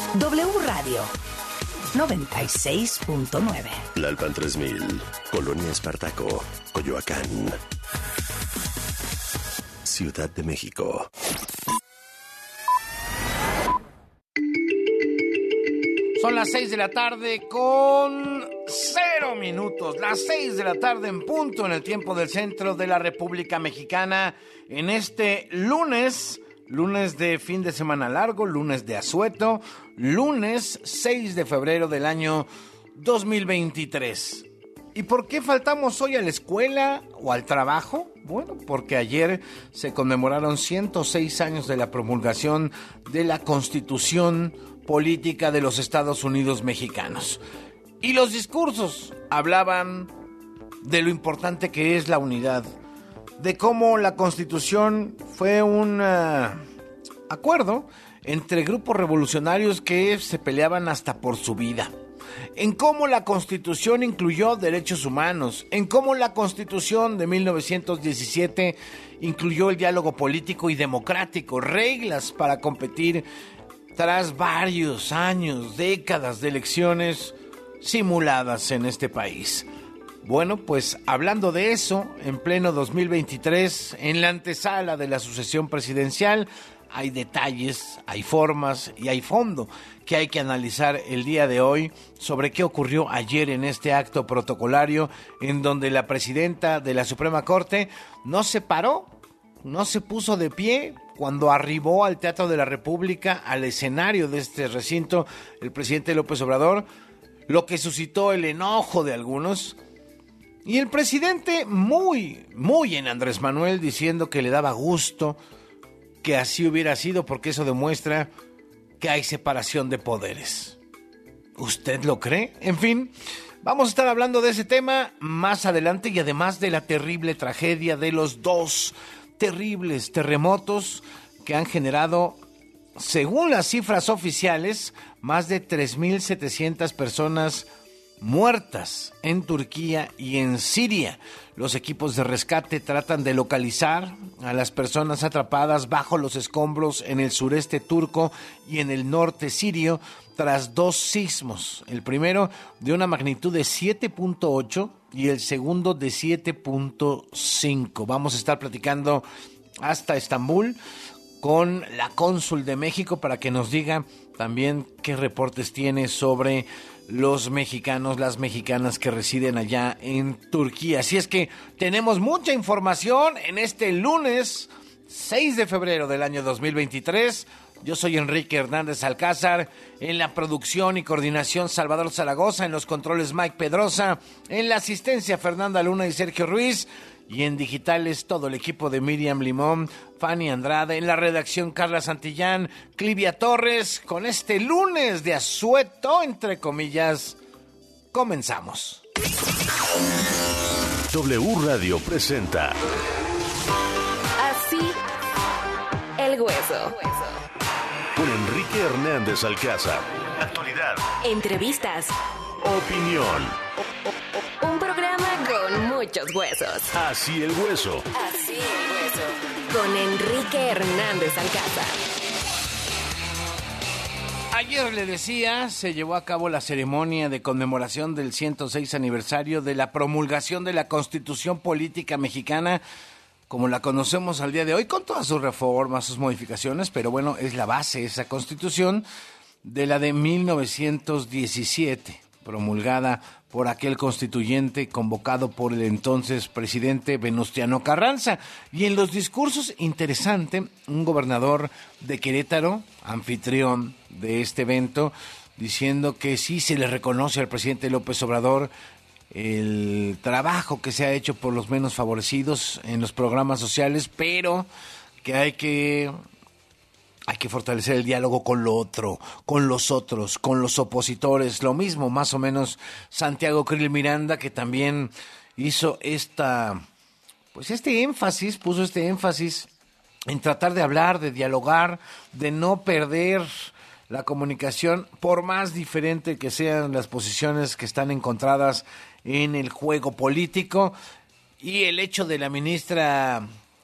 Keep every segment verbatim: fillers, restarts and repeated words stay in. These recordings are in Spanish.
W Radio noventa y seis punto nueve. Tlalpan tres mil, Colonia Espartaco, Coyoacán, Ciudad de México. Son las seis de la tarde con cero minutos. Las seis de la tarde en punto en el tiempo del centro de la República Mexicana. En este lunes, lunes de fin de semana largo, lunes de asueto, lunes seis de febrero del año dos mil veintitrés. ¿Y por qué faltamos hoy a la escuela o al trabajo? Bueno, porque ayer se conmemoraron ciento seis años de la promulgación de la Constitución Política de los Estados Unidos Mexicanos. Y los discursos hablaban de lo importante que es la unidad, de cómo la Constitución fue un uh, acuerdo entre grupos revolucionarios que se peleaban hasta por su vida, en cómo la Constitución incluyó derechos humanos, en cómo la Constitución de mil novecientos diecisiete incluyó el diálogo político y democrático, reglas para competir tras varios años, décadas de elecciones simuladas en este país. Bueno, pues hablando de eso, en pleno dos mil veintitrés, en la antesala de la sucesión presidencial, hay detalles, hay formas y hay fondo que hay que analizar el día de hoy sobre qué ocurrió ayer en este acto protocolario en donde la presidenta de la Suprema Corte no se paró, no se puso de pie cuando arribó al Teatro de la República, al escenario de este recinto, el presidente López Obrador, lo que suscitó el enojo de algunos. Y el presidente muy, muy en Andrés Manuel, diciendo que le daba gusto que así hubiera sido porque eso demuestra que hay separación de poderes. ¿Usted lo cree? En fin, vamos a estar hablando de ese tema más adelante y además de la terrible tragedia de los dos terribles terremotos que han generado, según las cifras oficiales, más de tres mil setecientas personas muertas en Turquía y en Siria. Los equipos de rescate tratan de localizar a las personas atrapadas bajo los escombros en el sureste turco y en el norte sirio tras dos sismos. El primero de una magnitud de siete punto ocho y el segundo de siete punto cinco. Vamos a estar platicando hasta Estambul con la cónsul de México para que nos diga también qué reportes tiene sobre los mexicanos, las mexicanas que residen allá en Turquía. Así es que tenemos mucha información en este lunes seis de febrero del año dos mil veintitrés. Yo soy Enrique Hernández Alcázar, en la producción y coordinación Salvador Zaragoza, en los controles Mike Pedrosa, en la asistencia Fernanda Luna y Sergio Ruiz, y en digitales todo el equipo de Miriam Limón, Fanny Andrade, en la redacción Carla Santillán, Clivia Torres. Con este lunes de asueto, entre comillas, comenzamos. W Radio presenta Así el hueso. Con Enrique Hernández Alcázar. Actualidad. Entrevistas. Opinión. Un programa con muchos huesos. Así el hueso. Así el hueso. Con Enrique Hernández Alcázar. Ayer le decía, se llevó a cabo la ceremonia de conmemoración del ciento seis aniversario de la promulgación de la Constitución Política Mexicana, como la conocemos al día de hoy, con todas sus reformas, sus modificaciones, pero bueno, es la base esa Constitución de la de mil novecientos diecisiete, promulgada por aquel constituyente convocado por el entonces presidente Venustiano Carranza. Y en los discursos, interesante, un gobernador de Querétaro, anfitrión de este evento, diciendo que sí se le reconoce al presidente López Obrador el trabajo que se ha hecho por los menos favorecidos en los programas sociales, pero que hay que hay que fortalecer el diálogo con lo otro, con los otros, con los opositores. Lo mismo, más o menos, Santiago Krill Miranda, que también hizo esta, pues este énfasis, puso este énfasis en tratar de hablar, de dialogar, de no perder la comunicación, por más diferente que sean las posiciones que están encontradas en el juego político. Y el hecho de la ministra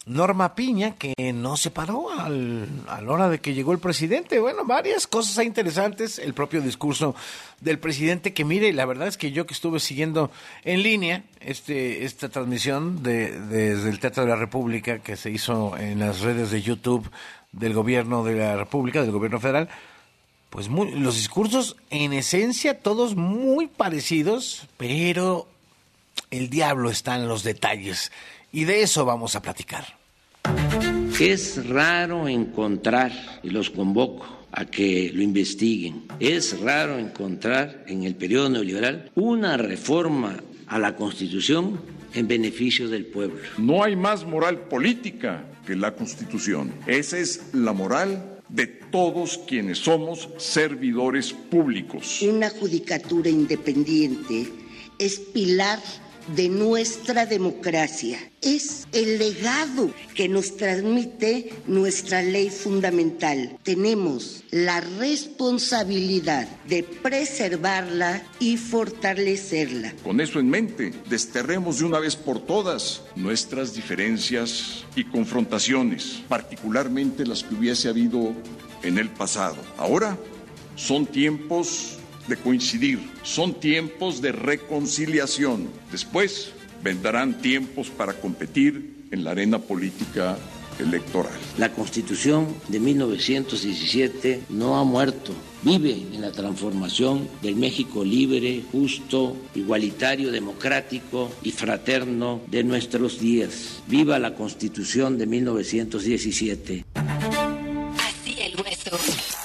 Norma Piña, que no se paró al, a la hora de que llegó el presidente. Bueno, varias cosas interesantes. El propio discurso del presidente, que mire, la verdad es que yo que estuve siguiendo en línea este esta transmisión de, de, desde el Teatro de la República que se hizo en las redes de YouTube del gobierno de la República, del gobierno federal, pues muy, los discursos en esencia todos muy parecidos, pero el diablo está en los detalles. Y de eso vamos a platicar. Es raro encontrar, y los convoco a que lo investiguen, es raro encontrar en el periodo neoliberal una reforma a la Constitución en beneficio del pueblo. No hay más moral política que la Constitución. Esa es la moral de todos quienes somos servidores públicos. Una judicatura independiente es pilar de nuestra democracia. Es el legado que nos transmite nuestra ley fundamental. Tenemos la responsabilidad de preservarla y fortalecerla. Con eso en mente, desterremos de una vez por todas nuestras diferencias y confrontaciones, particularmente las que hubiese habido en el pasado. Ahora son tiempos de coincidir, son tiempos de reconciliación. Después vendrán tiempos para competir en la arena política electoral. La Constitución de mil novecientos diecisiete no ha muerto, vive en la transformación del México libre, justo, igualitario, democrático y fraterno de nuestros días. ¡Viva la Constitución de mil novecientos diecisiete! Así el hueso.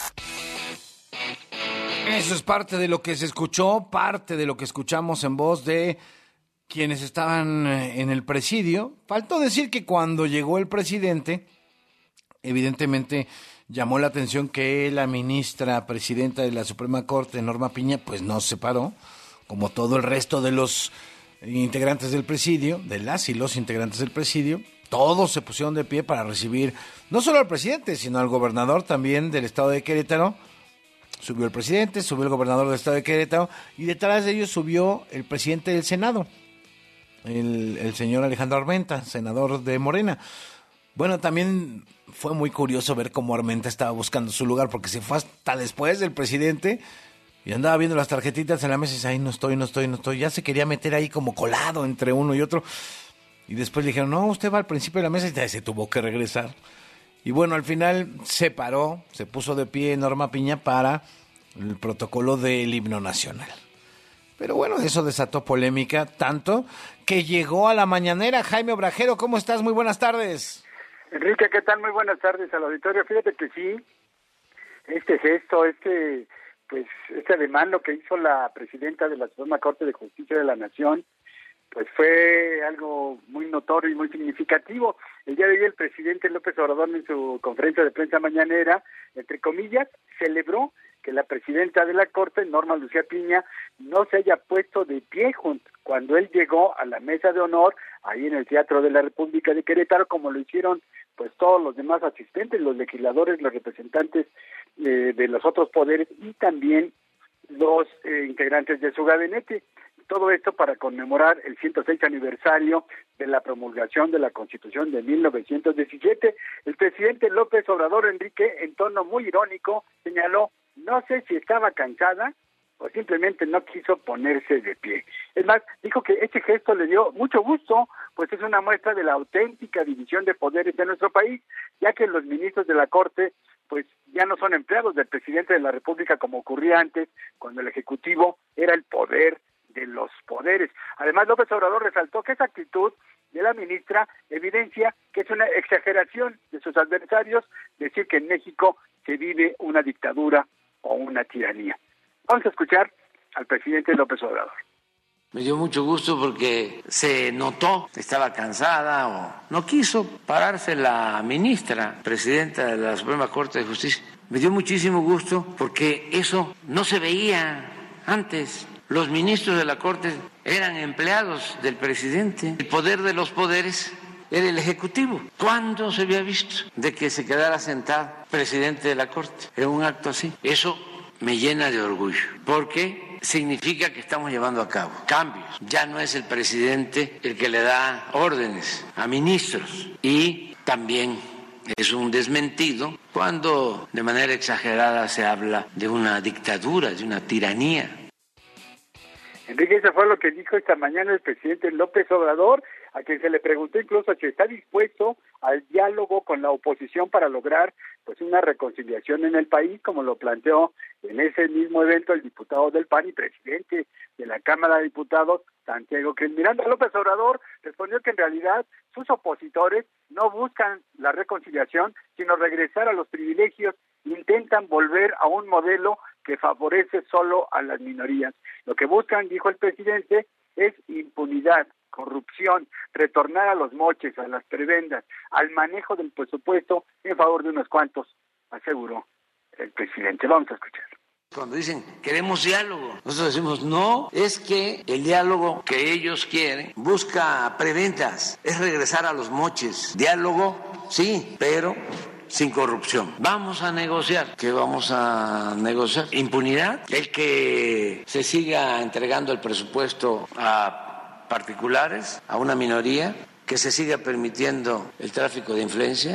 Eso es parte de lo que se escuchó, parte de lo que escuchamos en voz de quienes estaban en el presidio. Faltó decir que cuando llegó el presidente, evidentemente llamó la atención que la ministra presidenta de la Suprema Corte, Norma Piña, pues no se paró, como todo el resto de los integrantes del presidio, de las y los integrantes del presidio. Todos se pusieron de pie para recibir no solo al presidente, sino al gobernador también del estado de Querétaro. Subió el presidente, subió el gobernador del estado de Querétaro y detrás de ellos subió el presidente del Senado, el, el señor Alejandro Armenta, senador de Morena. Bueno, también fue muy curioso ver cómo Armenta estaba buscando su lugar porque se fue hasta después del presidente y andaba viendo las tarjetitas en la mesa y dice, ay, no estoy, no estoy, no estoy. Ya se quería meter ahí como colado entre uno y otro. Y después le dijeron, no, usted va al principio de la mesa y ya se tuvo que regresar. Y bueno, al final se paró, se puso de pie Norma Piña para el protocolo del himno nacional. Pero bueno, eso desató polémica, tanto que llegó a la mañanera. Jaime Obrajero, ¿cómo estás? Muy buenas tardes. Enrique, ¿qué tal? Muy buenas tardes al auditorio. Fíjate que sí, este gesto, este, pues, este ademán, lo que hizo la presidenta de la Suprema Corte de Justicia de la Nación, pues fue algo muy notorio y muy significativo. El día de hoy el presidente López Obrador en su conferencia de prensa mañanera, entre comillas, celebró que la presidenta de la Corte, Norma Lucía Piña, no se haya puesto de pie cuando él llegó a la mesa de honor ahí en el Teatro de la República de Querétaro, como lo hicieron pues todos los demás asistentes, los legisladores, los representantes eh, de los otros poderes y también los eh, integrantes de su gabinete. Todo esto para conmemorar el ciento seis aniversario de la promulgación de la Constitución de mil novecientos diecisiete. El presidente López Obrador, Enrique, en tono muy irónico, señaló, no sé si estaba cansada o simplemente no quiso ponerse de pie. Es más, dijo que este gesto le dio mucho gusto, pues es una muestra de la auténtica división de poderes de nuestro país, ya que los ministros de la Corte pues ya no son empleados del presidente de la República como ocurría antes, cuando el Ejecutivo era el poder de los poderes. Además, López Obrador resaltó que esa actitud de la ministra evidencia que es una exageración de sus adversarios decir que en México se vive una dictadura o una tiranía. Vamos a escuchar al presidente López Obrador. Me dio mucho gusto porque se notó que estaba cansada o no quiso pararse la ministra, presidenta de la Suprema Corte de Justicia. Me dio muchísimo gusto porque eso no se veía antes. Los ministros de la Corte eran empleados del presidente. El poder de los poderes era el Ejecutivo. ¿Cuándo se había visto de que se quedara sentado presidente de la Corte en un acto así? Eso me llena de orgullo, porque significa que estamos llevando a cabo cambios. Ya no es el presidente el que le da órdenes a ministros y también es un desmentido cuando de manera exagerada se habla de una dictadura, de una tiranía. Enrique, eso fue lo que dijo esta mañana el presidente López Obrador, a quien se le preguntó incluso si está dispuesto al diálogo con la oposición para lograr pues una reconciliación en el país, como lo planteó en ese mismo evento el diputado del P A N y presidente de la Cámara de Diputados, Santiago Krill Miranda. López Obrador respondió que en realidad sus opositores no buscan la reconciliación, sino regresar a los privilegios, intentan volver a un modelo que favorece solo a las minorías. Lo que buscan, dijo el presidente, es impunidad, corrupción, retornar a los moches, a las prebendas, al manejo del presupuesto en favor de unos cuantos, aseguró el presidente. Vamos a escuchar. Cuando dicen, queremos diálogo, nosotros decimos, no, es que el diálogo que ellos quieren busca preventas, es regresar a los moches. Diálogo, sí, pero sin corrupción. Vamos a negociar. ¿Qué vamos a negociar? Impunidad, el que se siga entregando el presupuesto a particulares, a una minoría, que se siga permitiendo el tráfico de influencia.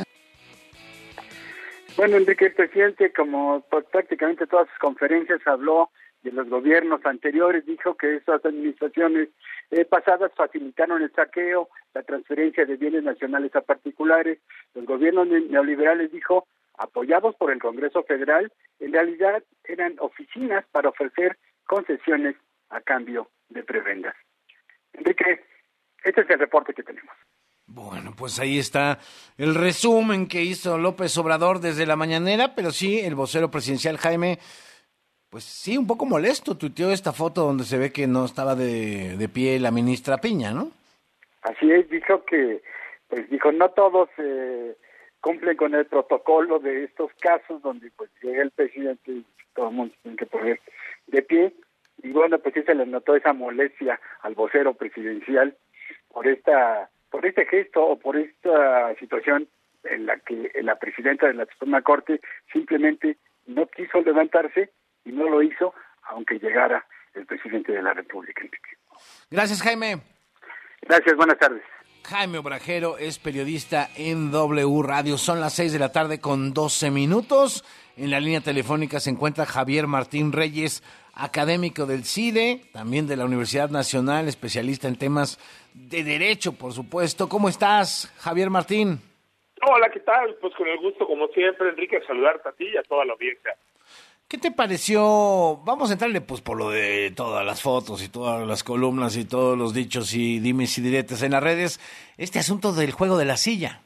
Bueno, Enrique, el presidente, como pues, prácticamente todas sus conferencias, habló de los gobiernos anteriores, dijo que esas administraciones eh, pasadas facilitaron el saqueo, la transferencia de bienes nacionales a particulares. Los gobiernos neoliberales, dijo, apoyados por el Congreso Federal, en realidad eran oficinas para ofrecer concesiones a cambio de prebendas. Enrique, este es el reporte que tenemos. Bueno, pues ahí está el resumen que hizo López Obrador desde la mañanera, pero sí, el vocero presidencial Jaime, pues sí, un poco molesto, tuiteó esta foto donde se ve que no estaba de, de pie la ministra Piña, ¿no? Así es, dijo que, pues dijo, no todos eh, cumplen con el protocolo de estos casos donde pues llega el presidente y todo el mundo tiene que poner de pie, y bueno, pues sí se le notó esa molestia al vocero presidencial por esta... por este gesto o por esta situación en la que la presidenta de la Suprema Corte simplemente no quiso levantarse y no lo hizo, aunque llegara el presidente de la República. Gracias, Jaime. Gracias, buenas tardes. Jaime Obrajero es periodista en W Radio. Son las seis de la tarde con doce minutos. En la línea telefónica se encuentra Javier Martín Reyes, académico del C I D E, también de la Universidad Nacional, especialista en temas de derecho, por supuesto. ¿Cómo estás, Javier Martín? Hola, ¿qué tal? Pues con el gusto, como siempre, Enrique, saludarte a ti y a toda la audiencia. ¿Qué te pareció? Vamos a entrarle pues por lo de todas las fotos y todas las columnas y todos los dichos y dimes y diretes en las redes, este asunto del juego de la silla.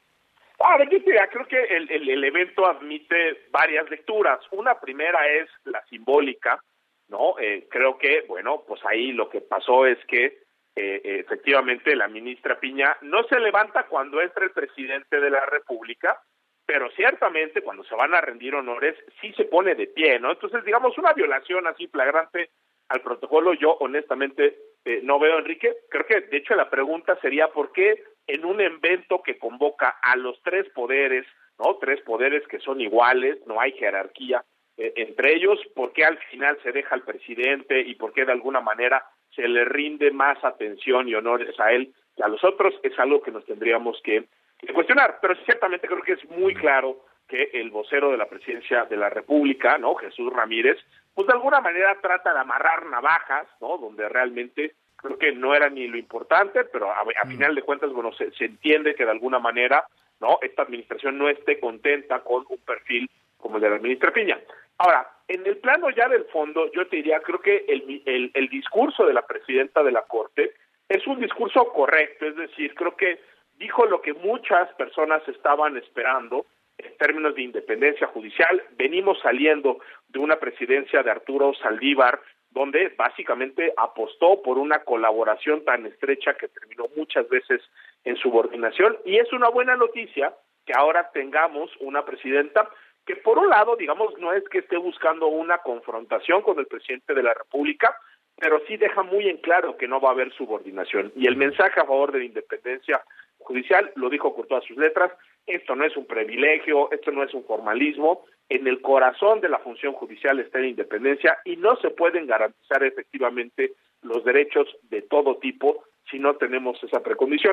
Ah, de qué idea, creo que el, el, el evento admite varias lecturas. Una primera es la simbólica, ¿no? Eh, creo que, bueno, pues ahí lo que pasó es que eh, efectivamente la ministra Piña no se levanta cuando entra el presidente de la República, pero ciertamente cuando se van a rendir honores sí se pone de pie, ¿no? Entonces, digamos, una violación así flagrante al protocolo yo honestamente eh, no veo, Enrique. Creo que, de hecho, la pregunta sería ¿por qué en un evento que convoca a los tres poderes, ¿no? Tres poderes que son iguales, no hay jerarquía eh, entre ellos, ¿por qué al final se deja al presidente y por qué de alguna manera se le rinde más atención y honores a él que a los otros? Es algo que nos tendríamos que de cuestionar, pero ciertamente creo que es muy claro que el vocero de la presidencia de la República, ¿no? Jesús Ramírez, pues de alguna manera trata de amarrar navajas, ¿no? Donde realmente creo que no era ni lo importante, pero a, a final de cuentas, bueno, se, se entiende que de alguna manera, ¿no? Esta administración no esté contenta con un perfil como el de la ministra Piña. Ahora, en el plano ya del fondo, yo te diría, creo que el, el, el discurso de la presidenta de la Corte es un discurso correcto, es decir, creo que dijo lo que muchas personas estaban esperando en términos de independencia judicial. Venimos saliendo de una presidencia de Arturo Saldívar, donde básicamente apostó por una colaboración tan estrecha que terminó muchas veces en subordinación, y es una buena noticia que ahora tengamos una presidenta que por un lado, digamos, no es que esté buscando una confrontación con el presidente de la República, pero sí deja muy en claro que no va a haber subordinación, y el mensaje a favor de la independencia judicial lo dijo con todas sus letras. Esto no es un privilegio, esto no es un formalismo, en el corazón de la función judicial está la independencia y no se pueden garantizar efectivamente los derechos de todo tipo si no tenemos esa precondición.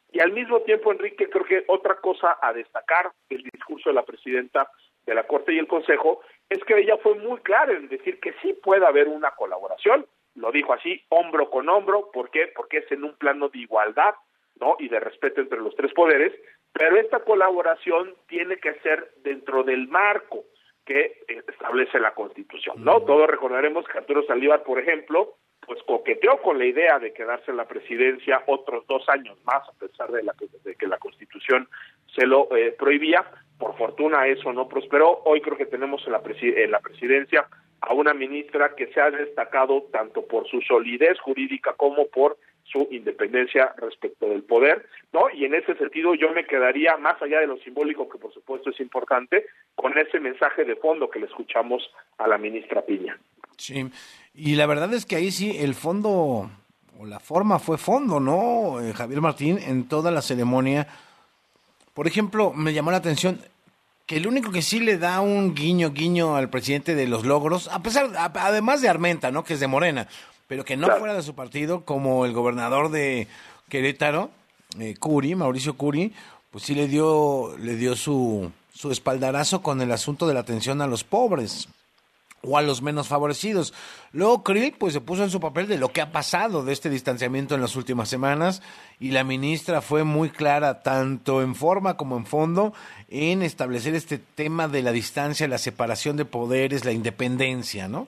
Y al mismo tiempo, Enrique, creo que otra cosa a destacar del discurso de la presidenta de la Corte y el Consejo es que ella fue muy clara en decir que sí puede haber una colaboración, lo dijo así, hombro con hombro. ¿Por qué? Porque es en un plano de igualdad, ¿no?, y de respeto entre los tres poderes, pero esta colaboración tiene que ser dentro del marco que establece la Constitución, ¿no? Todos recordaremos que Arturo Saldívar, por ejemplo, pues coqueteó con la idea de quedarse en la presidencia otros dos años más, a pesar de, la, de que la Constitución se lo eh, prohibía. Por fortuna eso no prosperó. Hoy creo que tenemos en la, presi- en la presidencia a una ministra que se ha destacado tanto por su solidez jurídica como por su independencia respecto del poder, ¿no? Y en ese sentido yo me quedaría, más allá de lo simbólico, que por supuesto es importante, con ese mensaje de fondo que le escuchamos a la ministra Piña. Sí, y la verdad es que ahí sí el fondo, o la forma fue fondo, ¿no, eh, Javier Martín? En toda la ceremonia, por ejemplo, me llamó la atención que el único que sí le da un guiño, guiño al presidente de los logros, a pesar, a, además de Armenta, ¿no?, que es de Morena, pero que no claro. fuera de su partido, como el gobernador de Querétaro, eh, Curi, Mauricio Curi, pues sí le dio, le dio su, su espaldarazo con el asunto de la atención a los pobres o a los menos favorecidos. Luego Krill pues se puso en su papel de lo que ha pasado de este distanciamiento en las últimas semanas, y la ministra fue muy clara, tanto en forma como en fondo, en establecer este tema de la distancia, la separación de poderes, la independencia, ¿no?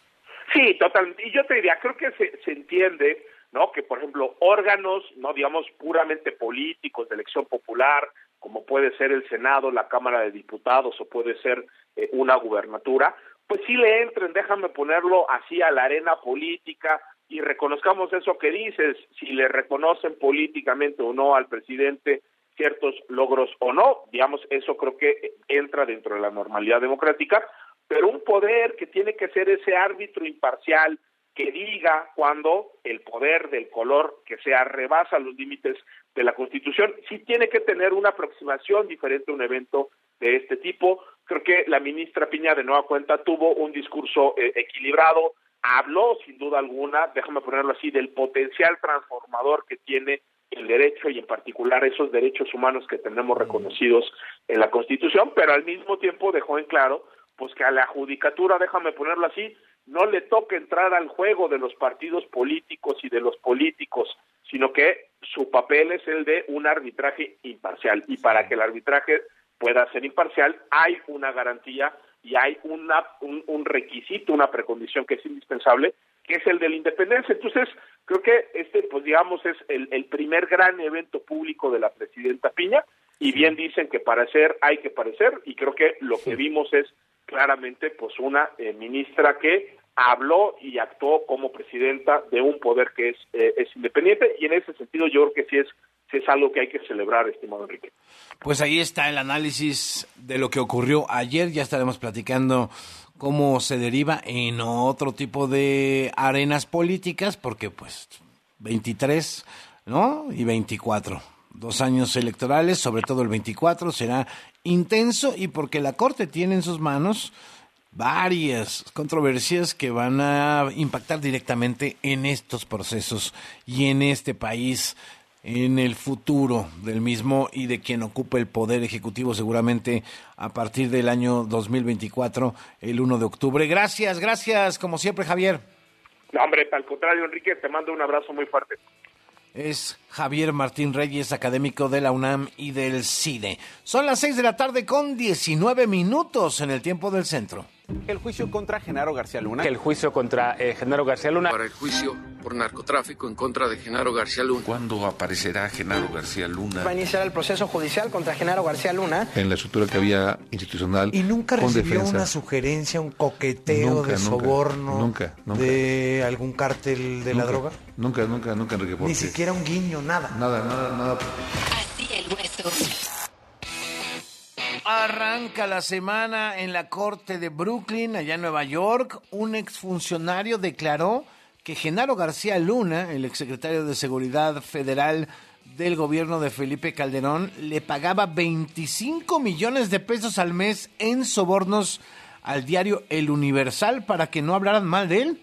Sí, totalmente. Y yo te diría, creo que se, se entiende, ¿no?, que por ejemplo órganos, no digamos puramente políticos de elección popular, como puede ser el Senado, la Cámara de Diputados o puede ser eh, una gubernatura, pues sí le entren, déjame ponerlo así, a la arena política y reconozcamos eso que dices, si le reconocen políticamente o no al presidente ciertos logros o no, digamos, eso creo que entra dentro de la normalidad democrática, pero un poder que tiene que ser ese árbitro imparcial que diga cuando el poder del color que sea rebasa los límites de la Constitución, sí tiene que tener una aproximación diferente a un evento de este tipo. Creo que la ministra Piña, de nueva cuenta, tuvo un discurso eh, equilibrado, habló sin duda alguna, déjame ponerlo así, del potencial transformador que tiene el derecho y en particular esos derechos humanos que tenemos reconocidos en la Constitución, pero al mismo tiempo dejó en claro pues que a la judicatura, déjame ponerlo así, no le toca entrar al juego de los partidos políticos y de los políticos, sino que su papel es el de un arbitraje imparcial, y para que el arbitraje pueda ser imparcial hay una garantía y hay una un, un requisito, una precondición que es indispensable, que es el de la independencia. Entonces, creo que este, pues digamos, es el, el primer gran evento público de la presidenta Piña, y bien dicen que parecer hay que parecer, y creo que lo que vimos es claramente pues una eh, ministra que habló y actuó como presidenta de un poder que es eh, es independiente, y en ese sentido yo creo que sí es, sí es algo que hay que celebrar, estimado Enrique. Pues ahí está el análisis de lo que ocurrió ayer, ya estaremos platicando cómo se deriva en otro tipo de arenas políticas, porque pues veintitrés, ¿no?, y veinticuatro, dos años electorales, sobre todo el veinticuatro será intenso, y porque la Corte tiene en sus manos varias controversias que van a impactar directamente en estos procesos y en este país, en el futuro del mismo y de quien ocupe el poder ejecutivo seguramente a partir del año dos mil veinticuatro, el uno de octubre. Gracias, gracias, como siempre, Javier. No, hombre, al contrario, Enrique, te mando un abrazo muy fuerte. Es Javier Martín Reyes, académico de la UNAM y del CIDE. Son las seis de la tarde con diecinueve minutos en el tiempo del centro. El juicio contra Genaro García Luna. El juicio contra eh, Genaro García Luna. Para el juicio por narcotráfico en contra de Genaro García Luna. ¿Cuándo aparecerá Genaro García Luna? Va a iniciar el proceso judicial contra Genaro García Luna. En la estructura que había institucional. ¿Y nunca con recibió defensa. una sugerencia, un coqueteo nunca, de soborno nunca, nunca, de algún cártel de nunca, la droga? Nunca, nunca, nunca, Enrique. Ni siquiera un guiño, nada. Nada, nada, nada. Así el hueso. Arranca la semana en la Corte de Brooklyn, allá en Nueva York. Un exfuncionario declaró que Genaro García Luna, el exsecretario de Seguridad Federal del gobierno de Felipe Calderón, le pagaba veinticinco millones de pesos al mes en sobornos al diario El Universal para que no hablaran mal de él.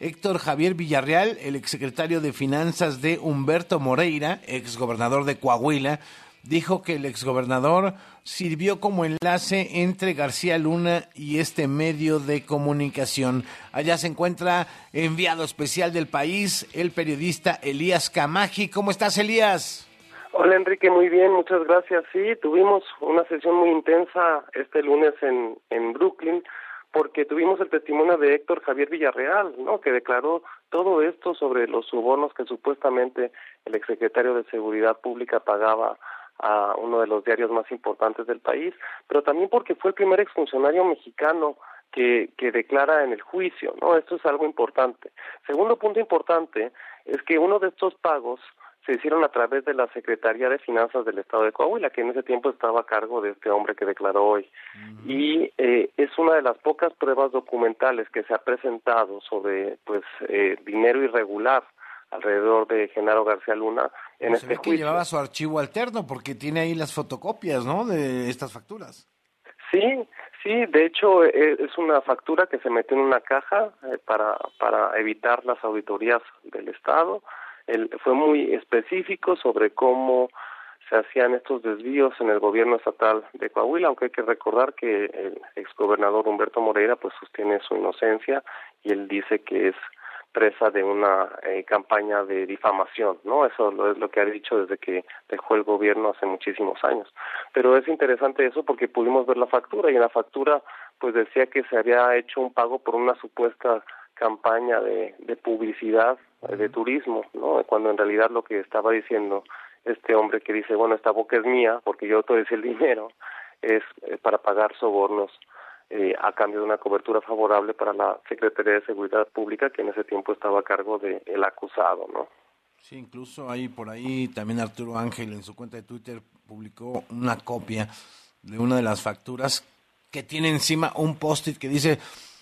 Héctor Javier Villarreal, el exsecretario de Finanzas de Humberto Moreira, exgobernador de Coahuila, dijo que el exgobernador sirvió como enlace entre García Luna y este medio de comunicación. Allá se encuentra enviado especial del país, el periodista Elías Camaji. ¿Cómo estás, Elías? Hola, Enrique, muy bien, muchas gracias. Sí, tuvimos una sesión muy intensa este lunes en, en Brooklyn, porque tuvimos el testimonio de Héctor Javier Villarreal, ¿no?, que declaró todo esto sobre los sobornos que supuestamente el exsecretario de Seguridad Pública pagaba a uno de los diarios más importantes del país, pero también porque fue el primer exfuncionario mexicano que, que declara en el juicio, ¿no? Esto es algo importante. Segundo punto importante es que uno de estos pagos se hicieron a través de la Secretaría de Finanzas del Estado de Coahuila, que en ese tiempo estaba a cargo de este hombre que declaró hoy. Uh-huh. Y eh, es una de las pocas pruebas documentales que se ha presentado sobre pues eh, dinero irregular alrededor de Genaro García Luna en se este ve juicio. Que llevaba su archivo alterno porque tiene ahí las fotocopias, ¿no?, de estas facturas. Sí, sí, de hecho eh, es una factura que se metió en una caja eh, para para evitar las auditorías del Estado. Él fue muy específico sobre cómo se hacían estos desvíos en el gobierno estatal de Coahuila, aunque hay que recordar que el exgobernador Humberto Moreira pues sostiene su inocencia y él dice que es presa de una eh, campaña de difamación, ¿no? Eso lo, es lo que ha dicho desde que dejó el gobierno hace muchísimos años. Pero es interesante eso porque pudimos ver la factura y en la factura pues decía que se había hecho un pago por una supuesta campaña de, de publicidad, de turismo, ¿no? Cuando en realidad lo que estaba diciendo este hombre que dice, bueno, esta boca es mía porque yo autoricé el dinero, es eh, para pagar sobornos eh, a cambio de una cobertura favorable para la Secretaría de Seguridad Pública, que en ese tiempo estaba a cargo del de acusado, ¿no? Sí, incluso ahí por ahí también Arturo Ángel en su cuenta de Twitter publicó una copia de una de las facturas que tiene encima un post-it que dice,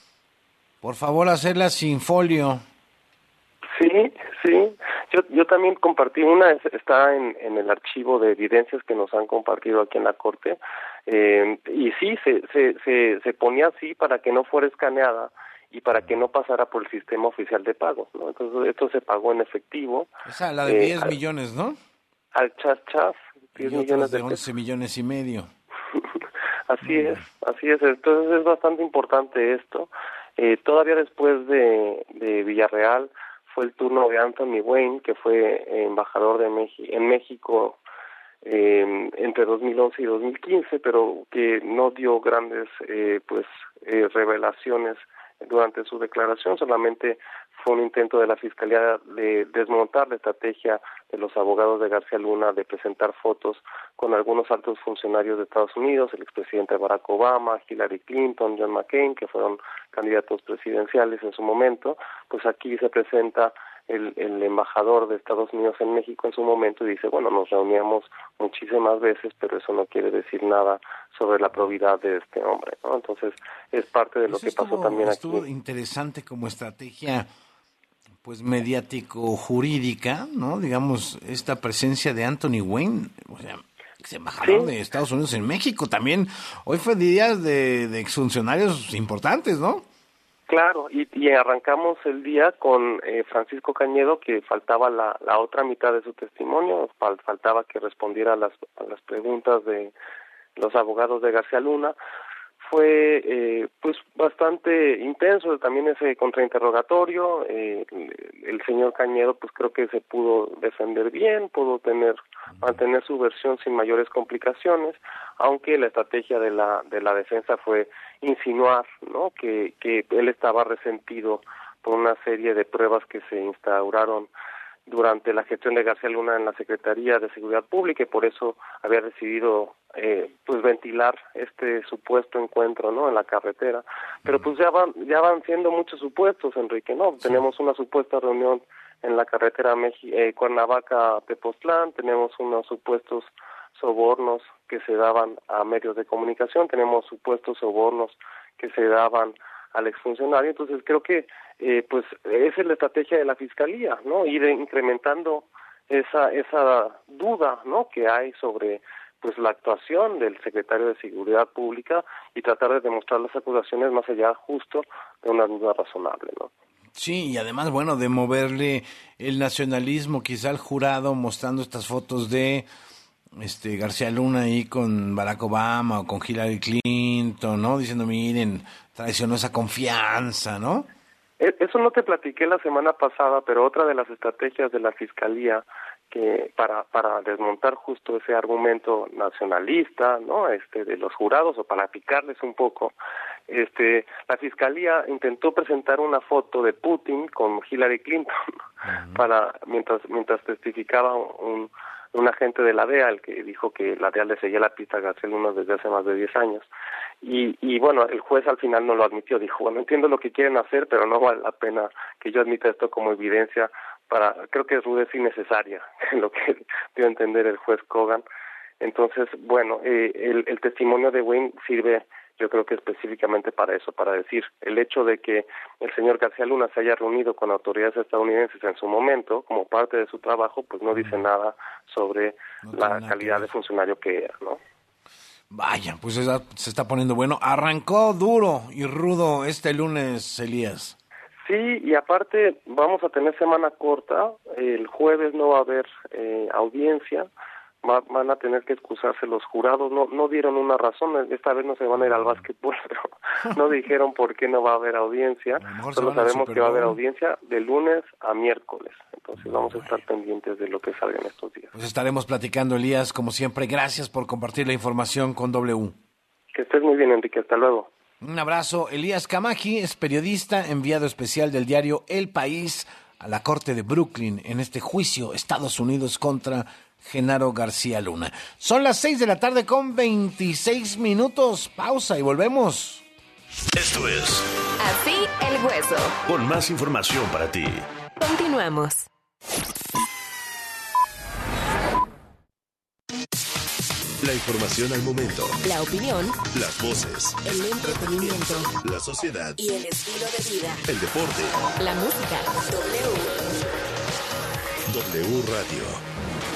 por favor, hacerla sin folio. Sí, sí. Yo yo también compartí una, está en, en el archivo de evidencias que nos han compartido aquí en la Corte, eh, y sí, se, se, se, se ponía así para que no fuera escaneada y para que no pasara por el sistema oficial de pagos, ¿no? Entonces, esto se pagó en efectivo. Esa, la de eh, diez millones, ¿no? Al chas chas, diez millones de de once millones y medio. Así es, así es. Entonces es bastante importante esto. Eh, todavía después de, de Villarreal fue el turno de Anthony Wayne, que fue embajador de Meji- en México eh, entre dos mil once y dos mil quince, pero que no dio grandes eh, pues eh, revelaciones durante su declaración. Solamente fue un intento de la Fiscalía de desmontar la estrategia de los abogados de García Luna de presentar fotos con algunos altos funcionarios de Estados Unidos, el expresidente Barack Obama, Hillary Clinton, John McCain, que fueron candidatos presidenciales en su momento. Pues aquí se presenta el, el embajador de Estados Unidos en México en su momento y dice, bueno, nos reuníamos muchísimas veces, pero eso no quiere decir nada sobre la probidad de este hombre, ¿no? Entonces, es parte de lo eso que estuvo, pasó también estuvo aquí. Interesante como estrategia pues mediático-jurídica, ¿no? Digamos, esta presencia de Anthony Wayne, o sea, ex embajador Sí. de Estados Unidos en México también. Hoy fue día de, de exfuncionarios importantes, ¿no? Claro, y, y arrancamos el día con eh, Francisco Cañedo, que faltaba la, la otra mitad de su testimonio, fal, faltaba que respondiera a las, a las preguntas de los abogados de García Luna. Fue eh, pues bastante intenso también ese contrainterrogatorio. Eh, el señor Cañedo pues creo que se pudo defender bien, pudo tener mantener su versión sin mayores complicaciones, aunque la estrategia de la de la defensa fue insinuar, ¿no?, que que él estaba resentido por una serie de pruebas que se instauraron durante la gestión de García Luna en la Secretaría de Seguridad Pública y por eso había decidido eh, pues ventilar este supuesto encuentro, ¿no?, en la carretera. Pero pues ya van ya van siendo muchos supuestos, Enrique, ¿no? Sí. Tenemos una supuesta reunión en la carretera Meji- eh, Cuernavaca-Tepoztlán, tenemos unos supuestos sobornos que se daban a medios de comunicación, tenemos supuestos sobornos que se daban al exfuncionario. Entonces creo que eh, pues esa es la estrategia de la Fiscalía, ¿no?, ir incrementando esa esa duda, ¿no?, que hay sobre pues la actuación del secretario de Seguridad Pública y tratar de demostrar las acusaciones más allá justo de una duda razonable, ¿no? Sí, y además, bueno, de moverle el nacionalismo quizá al jurado mostrando estas fotos de este García Luna ahí con Barack Obama o con Hillary Clinton, ¿no? Diciendo, miren, traicionó esa confianza, ¿no? Eso no te platiqué la semana pasada, pero otra de las estrategias de la Fiscalía que para para desmontar justo ese argumento nacionalista, ¿no? Este de los jurados, o para picarles un poco, este la Fiscalía intentó presentar una foto de Putin con Hillary Clinton uh-huh. para mientras mientras testificaba un un agente de la D E A, el que dijo que la D E A le seguía la pista a García Luna desde hace más de diez años. Y, y bueno, el juez al final no lo admitió, dijo, bueno, entiendo lo que quieren hacer, pero no vale la pena que yo admita esto como evidencia para, creo que es rudeza innecesaria, lo que dio a entender el juez Kogan. Entonces, bueno, eh, el, el testimonio de Wayne sirve, yo creo que específicamente para eso, para decir, el hecho de que el señor García Luna se haya reunido con autoridades estadounidenses en su momento, como parte de su trabajo, pues no dice nada sobre no la calidad de funcionario que era, ¿no? Vaya, pues se está, se está poniendo bueno. Arrancó duro y rudo este lunes, Elías. Sí, y aparte vamos a tener semana corta. El jueves no va a haber eh, audiencia. Va, van a tener que excusarse los jurados. No no dieron una razón. Esta vez no se van a ir al básquetbol, pero no dijeron por qué no va a haber audiencia. Solo sabemos que va a haber audiencia de lunes a miércoles. Entonces vamos a estar pendientes de lo que salga en estos días. Pues estaremos platicando, Elías, como siempre. Gracias por compartir la información con W. Que estés muy bien, Enrique. Hasta luego. Un abrazo. Elías Camaji es periodista, enviado especial del diario El País a la Corte de Brooklyn en este juicio Estados Unidos contra Genaro García Luna. Son las seis de la tarde con veintiséis minutos. Pausa y volvemos. Esto es Así el Hueso. Con más información para ti. Continuamos. La información al momento. La opinión. Las voces. El entretenimiento. La sociedad. Y el estilo de vida. El deporte. La música. W. W Radio.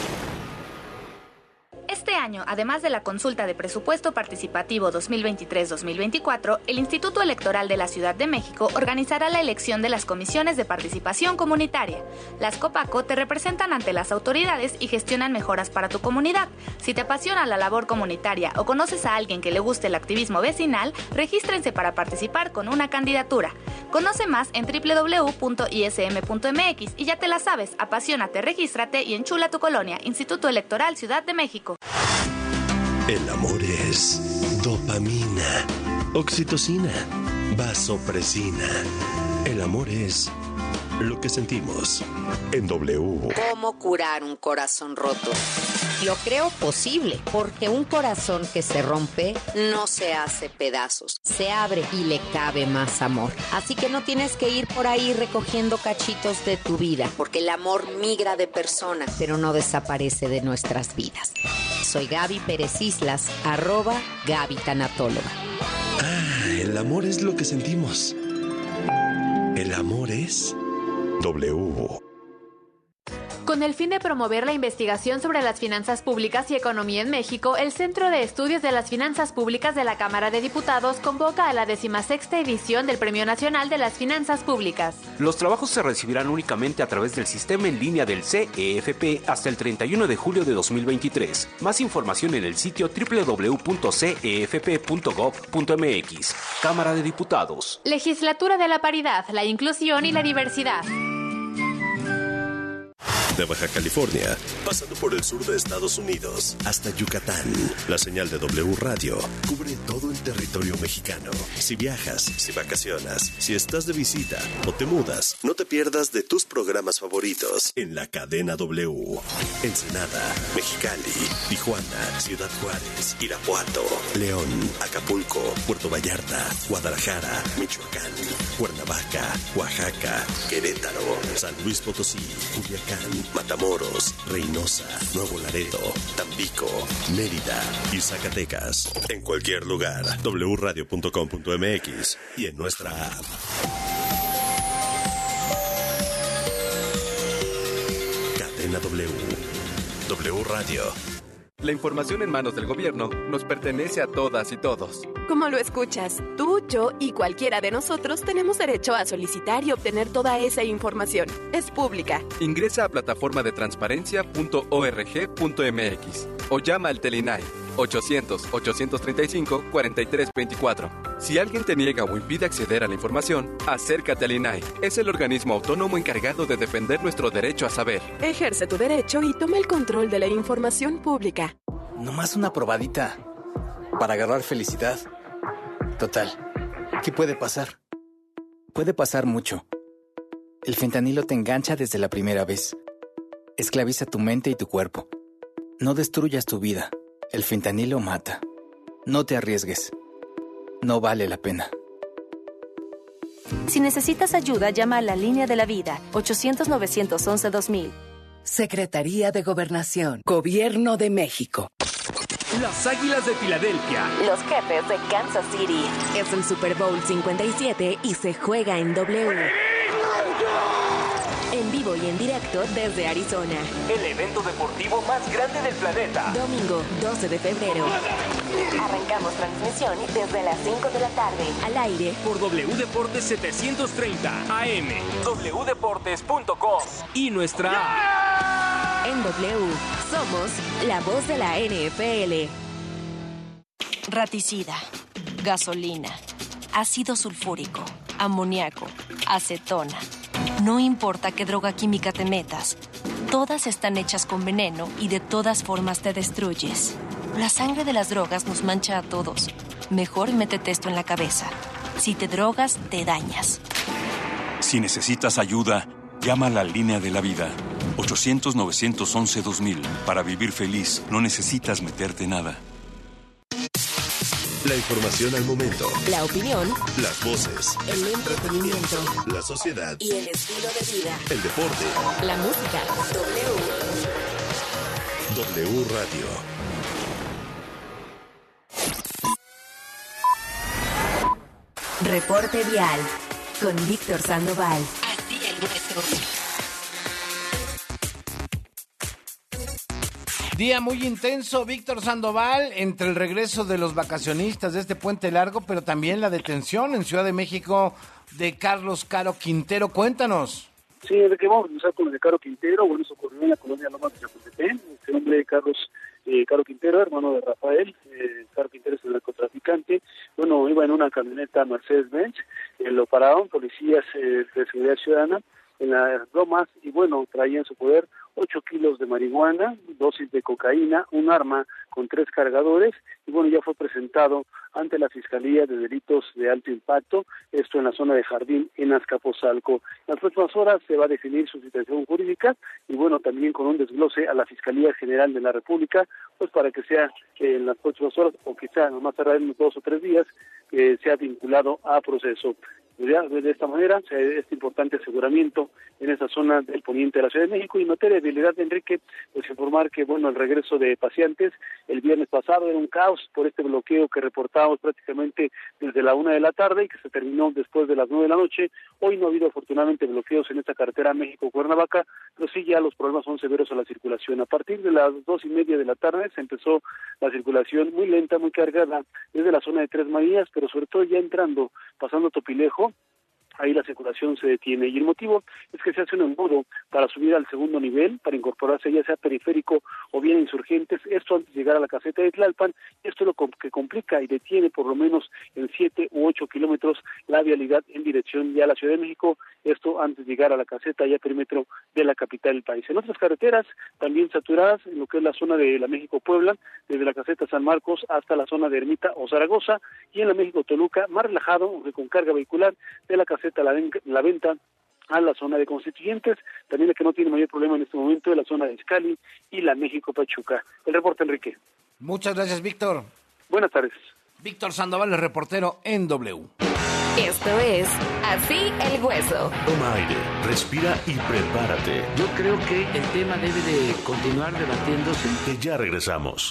Este año, además de la consulta de presupuesto participativo dos mil veintitrés dos mil veinticuatro, el Instituto Electoral de la Ciudad de México organizará la elección de las comisiones de participación comunitaria. Las COPACO te representan ante las autoridades y gestionan mejoras para tu comunidad. Si te apasiona la labor comunitaria o conoces a alguien que le guste el activismo vecinal, regístrense para participar con una candidatura. Conoce más en doble u doble u doble u punto i s m punto m x y ya te la sabes, apasionate, regístrate y enchula tu colonia. Instituto Electoral Ciudad de México. El amor es dopamina, oxitocina, vasopresina. El amor es lo que sentimos en W. ¿Cómo curar un corazón roto? Lo creo posible, porque un corazón que se rompe no se hace pedazos, se abre y le cabe más amor. Así que no tienes que ir por ahí recogiendo cachitos de tu vida, porque el amor migra de persona, pero no desaparece de nuestras vidas. Soy Gaby Pérez Islas, arroba Gaby Tanatóloga. Ah, el amor es lo que sentimos. El amor es W. Con el fin de promover la investigación sobre las finanzas públicas y economía en México, el Centro de Estudios de las Finanzas Públicas de la Cámara de Diputados convoca a la decimasexta edición del Premio Nacional de las Finanzas Públicas. Los trabajos se recibirán únicamente a través del sistema en línea del C E F P hasta el treinta y uno de julio de dos mil veintitrés. Más información en el sitio doble u doble u doble u punto c e f p punto gov punto m x. Cámara de Diputados. Legislatura de la Paridad, la Inclusión y la Diversidad. De Baja California, pasando por el sur de Estados Unidos, hasta Yucatán. La señal de W Radio cubre todo el territorio mexicano. Si viajas, si vacacionas, si estás de visita o te mudas, no te pierdas de tus programas favoritos en la cadena W. Ensenada, Mexicali, Tijuana, Ciudad Juárez, Irapuato, León, Acapulco, Puerto Vallarta, Guadalajara, Michoacán, Cuernavaca, Oaxaca, Querétaro, San Luis Potosí, Culiacán, Matamoros, Reynosa, Nuevo Laredo, Tampico, Mérida y Zacatecas. En cualquier lugar, w radio punto com punto m x y en nuestra app. Cadena W. W Radio. La información en manos del gobierno nos pertenece a todas y todos. Como lo escuchas, tú, yo y cualquiera de nosotros tenemos derecho a solicitar y obtener toda esa información. Es pública. Ingresa a plataforma de transparencia punto org punto mx o llama al Telinai ochocientos, ochocientos treinta y cinco, cuarenta y tres veinticuatro. Si alguien te niega o impide acceder a la información, acércate al I N A I. Es el organismo autónomo encargado de defender nuestro derecho a saber. Ejerce tu derecho y toma el control de la información pública. Nomás una probadita para agarrar felicidad. Total, ¿qué puede pasar? Puede pasar mucho. El fentanilo te engancha desde la primera vez. Esclaviza tu mente y tu cuerpo. No destruyas tu vida. El fentanilo mata. No te arriesgues. No vale la pena. Si necesitas ayuda, llama a la Línea de la Vida, ochocientos, novecientos once, dos mil. Secretaría de Gobernación, Gobierno de México. Las Águilas de Filadelfia. Los Jefes de Kansas City. Es el Super Bowl cincuenta y siete y se juega en W. En vivo y en directo desde Arizona. El evento deportivo más grande del planeta. Domingo doce de febrero. Arrancamos transmisión desde las cinco de la tarde. Al aire por W Deportes setecientos treinta A M, w deportes punto com y nuestra app. En W somos la voz de la N F L. Raticida, gasolina, ácido sulfúrico, amoníaco, acetona. No importa qué droga química te metas, todas están hechas con veneno y de todas formas te destruyes. La sangre de las drogas nos mancha a todos. Mejor métete esto en la cabeza. Si te drogas, te dañas. Si necesitas ayuda, llama a la Línea de la Vida. ochocientos, novecientos once, dos mil. Para vivir feliz, no necesitas meterte nada. La información al momento. La opinión. Las voces. El entretenimiento. La sociedad. Y el estilo de vida. El deporte. La música. W. W Radio. Reporte vial. Con Víctor Sandoval. Así el hueso. Día muy intenso, Víctor Sandoval, entre el regreso de los vacacionistas de este puente largo, pero también la detención en Ciudad de México de Carlos Caro Quintero. Cuéntanos. Sí, de que vamos a empezar con el de Caro Quintero. Bueno, eso ocurrió en la colonia Lomas de Chapultepec. Este hombre, Carlos eh, Caro Quintero, hermano de Rafael. Eh, Caro Quintero es el narcotraficante. Bueno, iba en una camioneta Mercedes-Benz. Eh, lo pararon policías eh, de seguridad ciudadana en las Lomas y, bueno, traía en su poder ocho kilos de marihuana, dosis de cocaína, un arma con tres cargadores y bueno, ya fue presentado ante la Fiscalía de Delitos de Alto Impacto, esto en la zona de Jardín, en Azcapotzalco. En las próximas horas se va a definir su situación jurídica y bueno, también con un desglose a la Fiscalía General de la República, pues para que sea eh, en las próximas horas o quizá más tarde en dos o tres días, eh, sea vinculado a proceso. De esta manera, este importante aseguramiento en esa zona del poniente de la Ciudad de México. Y en materia de vialidad, Enrique, pues informar que, bueno, el regreso de paseantes el viernes pasado era un caos por este bloqueo que reportábamos prácticamente desde la una de la tarde y que se terminó después de las nueve de la noche. Hoy no ha habido afortunadamente bloqueos en esta carretera México-Cuernavaca, pero sí ya los problemas son severos a la circulación. A partir de las dos y media de la tarde se empezó la circulación muy lenta, muy cargada desde la zona de Tres Marías, pero sobre todo ya entrando, pasando Topilejo, ahí la circulación se detiene y el motivo es que se hace un embudo para subir al segundo nivel, para incorporarse ya sea periférico o bien Insurgentes, esto antes de llegar a la caseta de Tlalpan. Esto es lo que complica y detiene por lo menos en siete u ocho kilómetros la vialidad en dirección ya a la Ciudad de México, esto antes de llegar a la caseta ya perímetro de la capital del país. En otras carreteras también saturadas, en lo que es la zona de la México-Puebla, desde la caseta San Marcos hasta la zona de Ermita o Zaragoza, y en la México-Toluca, más relajado, aunque con carga vehicular, de la caseta La, la Venta a la zona de Constituyentes, también la que no tiene mayor problema en este momento de la zona de Izcali y la México-Pachuca. El reporte, Enrique. Muchas gracias, Víctor. Buenas tardes. Víctor Sandoval, el reportero en W. Esto es Así el Hueso. Toma aire, respira y prepárate. Yo creo que el tema debe de continuar debatiéndose. Que ya regresamos.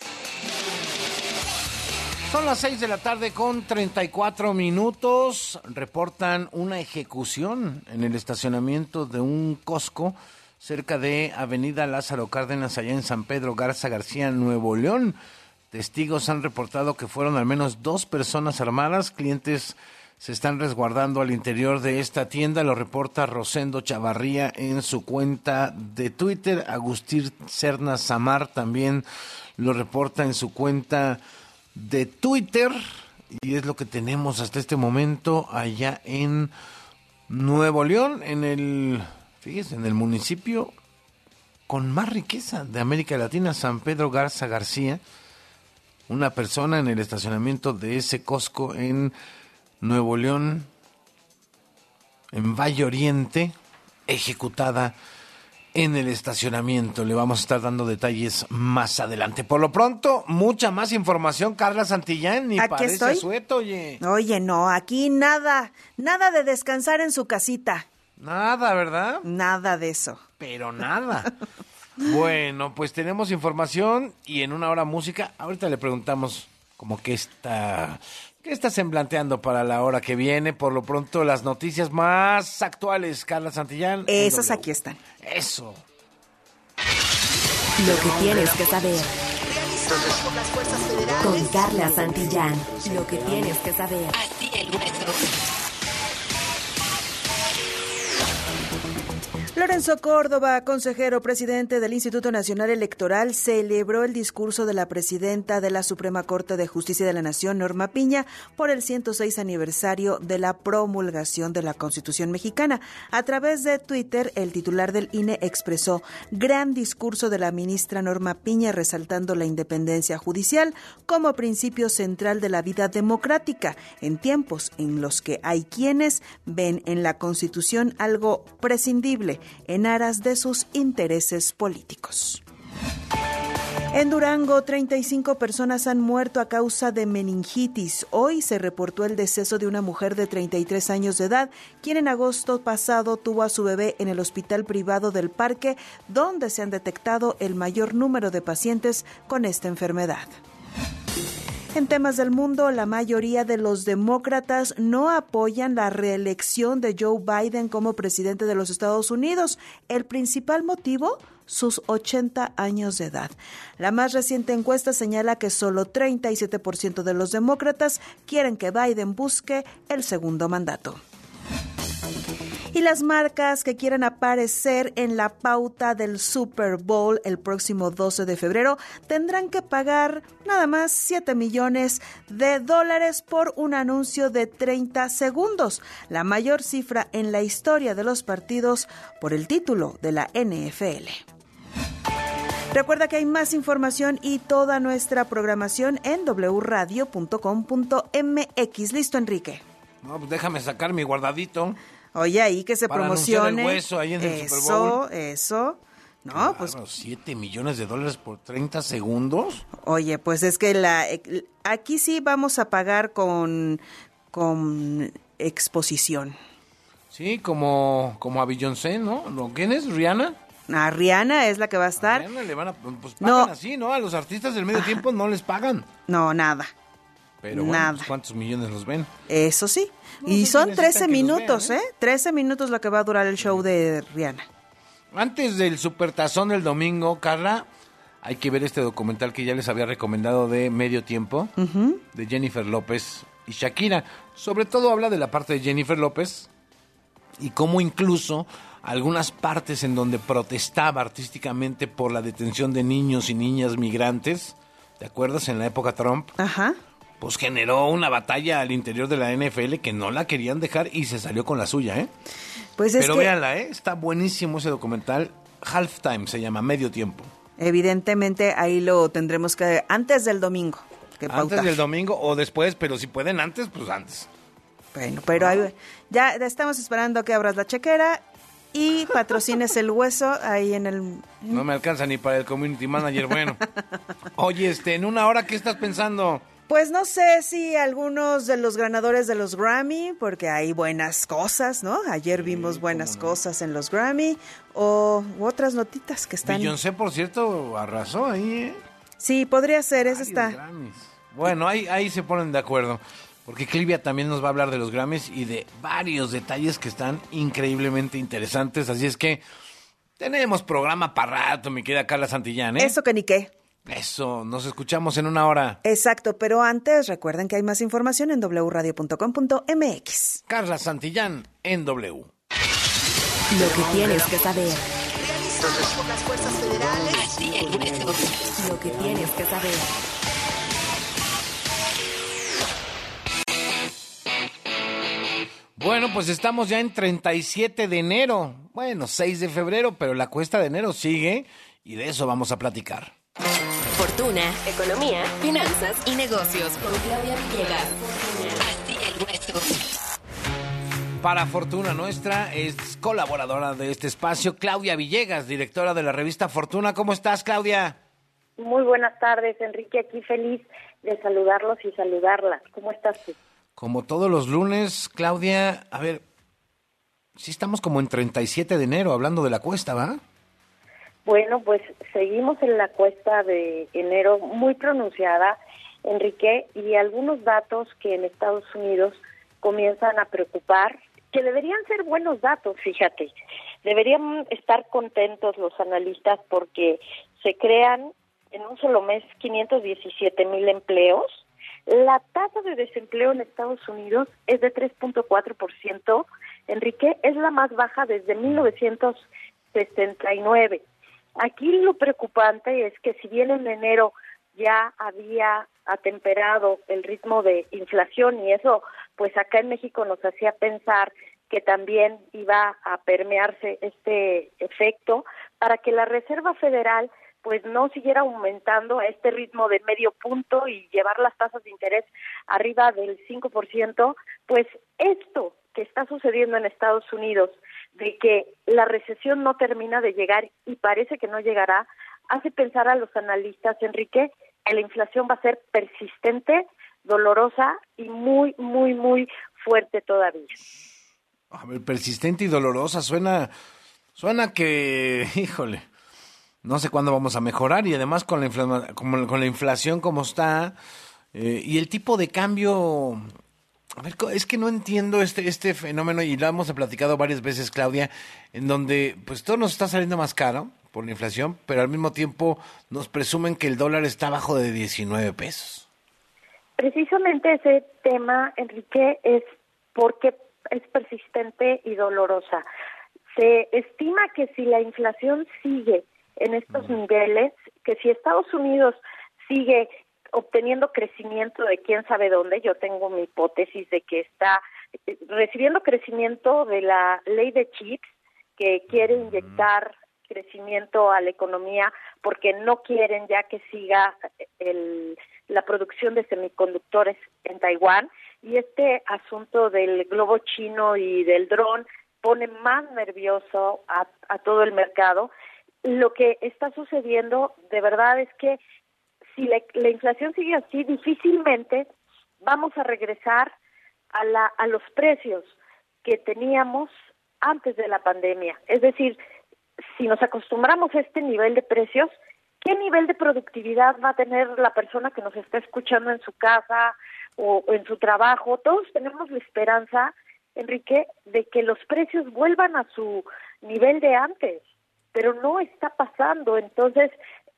Son las seis de la tarde con treinta y cuatro minutos. Reportan una ejecución en el estacionamiento de un Costco cerca de Avenida Lázaro Cárdenas, allá en San Pedro Garza García, Nuevo León. Testigos han reportado que fueron al menos dos personas armadas. Clientes se están resguardando al interior de esta tienda. Lo reporta Rosendo Chavarría en su cuenta de Twitter. Agustín Cerna Samar también lo reporta en su cuenta de Twitter. Y es lo que tenemos hasta este momento allá en Nuevo León, en el, fíjese, en el municipio con más riqueza de América Latina, San Pedro Garza García. Una persona en el estacionamiento de ese Costco en Nuevo León, en Valle Oriente, ejecutada en el estacionamiento. Le vamos a estar dando detalles más adelante. Por lo pronto, mucha más información, Carla Santillán, ni Aquí parece estoy. sueto, oye. Oye, no, aquí nada, nada de descansar en su casita. Nada, ¿verdad? Nada de eso. Pero nada. Bueno, pues tenemos información y en una hora música. Ahorita le preguntamos como qué está, qué está semblanteando para la hora que viene. Por lo pronto, las noticias más actuales, Carla Santillán. Esas aquí están. Eso. Lo que tienes que saber. Con Carla Santillán. Lo que tienes que saber. Así el hueso. Lorenzo Córdoba, consejero presidente del Instituto Nacional Electoral, celebró el discurso de la presidenta de la Suprema Corte de Justicia de la Nación, Norma Piña, por el ciento seis aniversario de la promulgación de la Constitución mexicana. A través de Twitter, el titular del I N E expresó: gran discurso de la ministra Norma Piña, resaltando la independencia judicial como principio central de la vida democrática, en tiempos en los que hay quienes ven en la Constitución algo prescindible en aras de sus intereses políticos. En Durango, treinta y cinco personas han muerto a causa de meningitis. Hoy se reportó el deceso de una mujer de treinta y tres años de edad, quien en agosto pasado tuvo a su bebé en el hospital privado del Parque, donde se han detectado el mayor número de pacientes con esta enfermedad. En temas del mundo, la mayoría de los demócratas no apoyan la reelección de Joe Biden como presidente de los Estados Unidos. El principal motivo, sus ochenta años de edad. La más reciente encuesta señala que solo treinta y siete por ciento de los demócratas quieren que Biden busque el segundo mandato. Y las marcas que quieran aparecer en la pauta del Super Bowl el próximo doce de febrero tendrán que pagar nada más siete millones de dólares por un anuncio de treinta segundos, la mayor cifra en la historia de los partidos por el título de la N F L. Recuerda que hay más información y toda nuestra programación en doble u radio punto com punto m x. ¿Listo, Enrique? No, pues déjame sacar mi guardadito. Oye, ahí que se para promocione. El hueso ahí en el eso, Super Bowl. eso. No, claro, pues siete millones de dólares por treinta segundos. Oye, pues es que la aquí sí vamos a pagar con con exposición. Sí, como como a Beyoncé, ¿no? ¿Lo quién es? ¿Rihanna? A Rihanna es la que va a estar. A Rihanna le van a pues pagan no. así, ¿no? A los artistas del medio tiempo no les pagan. No, nada. Pero bueno, nada. Pues, ¿cuántos millones los ven? Eso sí. No y sé son si trece minutos, vean, ¿eh? trece minutos lo que va a durar el show de Rihanna. Antes del Supertazón del domingo, Carla, hay que ver este documental que ya les había recomendado de Medio Tiempo, uh-huh. de Jennifer López y Shakira. Sobre todo habla de la parte de Jennifer López y cómo incluso algunas partes en donde protestaba artísticamente por la detención de niños y niñas migrantes, ¿te acuerdas? En la época Trump. Ajá. Pues generó una batalla al interior de la N F L que no la querían dejar y se salió con la suya, ¿eh? Pues es Pero que... véanla, ¿eh? Está buenísimo ese documental. Halftime se llama, Medio Tiempo. Evidentemente ahí lo tendremos que... Antes del domingo. Que antes pautar. del domingo o después, pero si pueden antes, pues antes. Bueno, pero ahí, ya estamos esperando que abras la chequera y patrocines el hueso ahí en el... No me alcanza ni para el community manager, bueno. Oye, este, en una hora, ¿qué estás pensando? Pues no sé si algunos de los ganadores de los Grammy, porque hay buenas cosas, ¿no? Ayer vimos sí, buenas no. cosas en los Grammy, o u otras notitas que están... Beyoncé, por cierto, arrasó ahí, ¿eh? Sí, podría ser, esa está. Grammys. Bueno, ahí, ahí se ponen de acuerdo, porque Clivia también nos va a hablar de los Grammys y de varios detalles que están increíblemente interesantes, así es que tenemos programa para rato, mi querida Carla Santillán, ¿eh? Eso que ni qué. Eso, nos escuchamos en una hora. Exacto, pero antes recuerden que hay más información en doble u radio punto com punto m x. Carla Santillán en W. Lo que tienes que saber. Realizados por las fuerzas federales. Así el hueso. Lo que tienes que saber. Bueno, pues estamos ya en treinta y siete de enero. Bueno, seis de febrero, pero la cuesta de enero sigue y de eso vamos a platicar. Fortuna, economía, finanzas y negocios con Claudia Villegas. Así el hueso. Para fortuna nuestra, es colaboradora de este espacio, Claudia Villegas, directora de la revista Fortuna. ¿Cómo estás, Claudia? Muy buenas tardes, Enrique. Aquí feliz de saludarlos y saludarlas. ¿Cómo estás tú? Como todos los lunes, Claudia, a ver, sí estamos como en treinta y siete de enero, hablando de la cuesta, ¿va? Bueno, pues seguimos en la cuesta de enero muy pronunciada, Enrique, y algunos datos que en Estados Unidos comienzan a preocupar, que deberían ser buenos datos, fíjate. Deberían estar contentos los analistas porque se crean en un solo mes quinientos diecisiete mil empleos. La tasa de desempleo en Estados Unidos es de tres punto cuatro por ciento, Enrique, es la más baja desde mil novecientos sesenta y nueve. Aquí lo preocupante es que si bien en enero ya había atemperado el ritmo de inflación y eso pues acá en México nos hacía pensar que también iba a permearse este efecto para que la Reserva Federal pues no siguiera aumentando a este ritmo de medio punto y llevar las tasas de interés arriba del cinco por ciento, pues esto que está sucediendo en Estados Unidos, de que la recesión no termina de llegar y parece que no llegará, hace pensar a los analistas, Enrique, que la inflación va a ser persistente, dolorosa y muy, muy, muy fuerte todavía. A ver, persistente y dolorosa, suena, suena que, híjole, no sé cuándo vamos a mejorar y además con la, infla, con, con la inflación como está eh, y el tipo de cambio. A ver, es que no entiendo este este fenómeno y lo hemos platicado varias veces, Claudia, en donde pues todo nos está saliendo más caro por la inflación, pero al mismo tiempo nos presumen que el dólar está abajo de diecinueve pesos. Precisamente ese tema, Enrique, es porque es persistente y dolorosa. Se estima que si la inflación sigue en estos mm. niveles, que si Estados Unidos sigue obteniendo crecimiento de quién sabe dónde, yo tengo mi hipótesis de que está recibiendo crecimiento de la ley de chips, que quiere inyectar crecimiento a la economía porque no quieren ya que siga el, la producción de semiconductores en Taiwán, y este asunto del globo chino y del dron pone más nervioso a, a todo el mercado. Lo que está sucediendo de verdad es que si la, la inflación sigue así, difícilmente vamos a regresar a, la, a los precios que teníamos antes de la pandemia. Es decir, si nos acostumbramos a este nivel de precios, ¿qué nivel de productividad va a tener la persona que nos está escuchando en su casa o, o en su trabajo? Todos tenemos la esperanza, Enrique, de que los precios vuelvan a su nivel de antes, pero no está pasando. Entonces,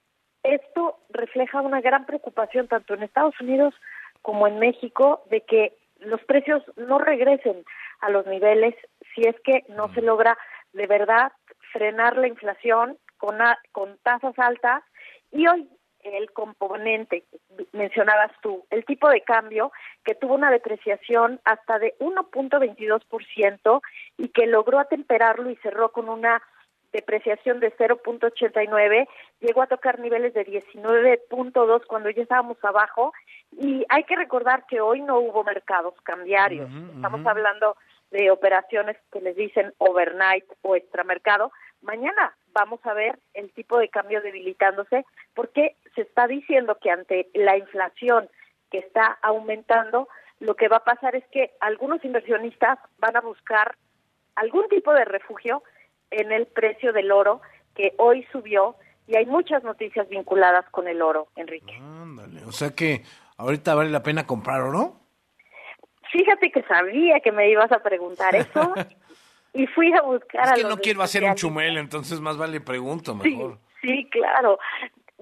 esto refleja una gran preocupación tanto en Estados Unidos como en México de que los precios no regresen a los niveles si es que no se logra de verdad frenar la inflación con, a, con tasas altas. Y hoy el componente, mencionabas tú, el tipo de cambio que tuvo una depreciación hasta de uno punto veintidós por ciento y que logró atemperarlo y cerró con una depreciación de cero punto ochenta y nueve, llegó a tocar niveles de diecinueve punto dos cuando ya estábamos abajo, y hay que recordar que hoy no hubo mercados cambiarios. Uh-huh, Estamos uh-huh. hablando de operaciones que les dicen overnight o extramercado. Mañana vamos a ver el tipo de cambio debilitándose porque se está diciendo que ante la inflación que está aumentando, lo que va a pasar es que algunos inversionistas van a buscar algún tipo de refugio en el precio del oro, que hoy subió, y hay muchas noticias vinculadas con el oro, Enrique. Ándale, o sea que ahorita vale la pena comprar oro. Fíjate que sabía que me ibas a preguntar eso y fui a buscar es a que los no quiero hacer un chumel, entonces más vale pregunto mejor. Sí, sí, claro. Mira,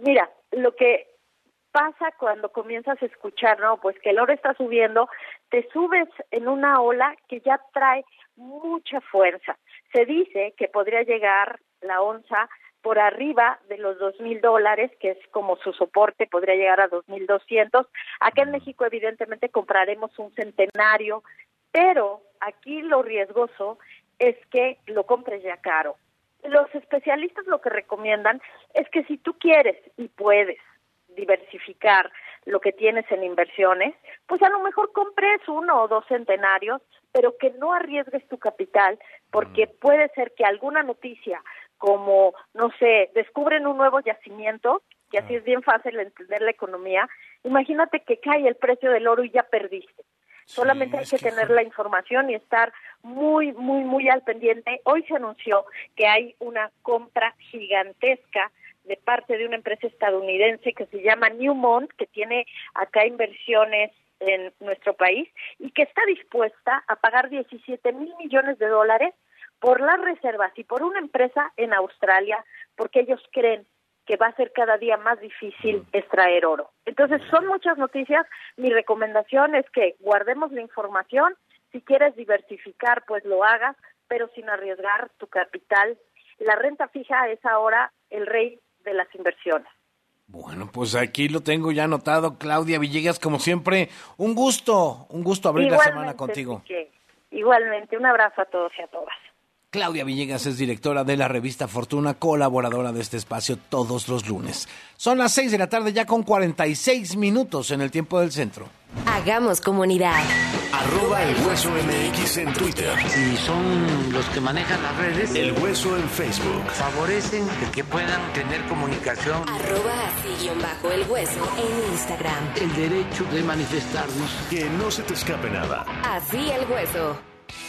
lo que pasa cuando comienzas a escuchar, no, pues que el oro está subiendo, te subes en una ola que ya trae mucha fuerza. Se dice que podría llegar la onza por arriba de los dos mil dólares, que es como su soporte, podría llegar a dos mil doscientos. Acá en México evidentemente compraremos un centenario, pero aquí lo riesgoso es que lo compres ya caro. Los especialistas lo que recomiendan es que si tú quieres y puedes diversificar lo que tienes en inversiones, pues a lo mejor compres uno o dos centenarios, pero que no arriesgues tu capital, porque puede ser que alguna noticia, como, no sé, descubren un nuevo yacimiento, que así es bien fácil entender la economía, imagínate que cae el precio del oro y ya perdiste. Solamente sí, hay que, que tener la información y estar muy, muy, muy al pendiente. Hoy se anunció que hay una compra gigantesca de parte de una empresa estadounidense que se llama Newmont, que tiene acá inversiones en nuestro país y que está dispuesta a pagar diecisiete mil millones de dólares por las reservas y por una empresa en Australia, porque ellos creen que va a ser cada día más difícil extraer oro. Entonces, son muchas noticias. Mi recomendación es que guardemos la información. Si quieres diversificar, pues lo hagas, pero sin arriesgar tu capital. La renta fija es ahora el rey de las inversiones. Bueno, pues aquí lo tengo ya anotado. Claudia Villegas, como siempre, un gusto, un gusto abrir Igualmente, la semana contigo. Que, igualmente, un abrazo a todos y a todas. Claudia Villegas es directora de la revista Fortuna, colaboradora de este espacio todos los lunes. Son las seis de la tarde ya con cuarenta y seis minutos en el tiempo del centro. Hagamos comunidad. Arroba El Hueso M X en Twitter. Si son los que manejan las redes, El Hueso en Facebook. favorecen el que puedan tener comunicación. Arroba así guión bajo El Hueso en Instagram. El derecho de manifestarnos. Que no se te escape nada. Así El Hueso.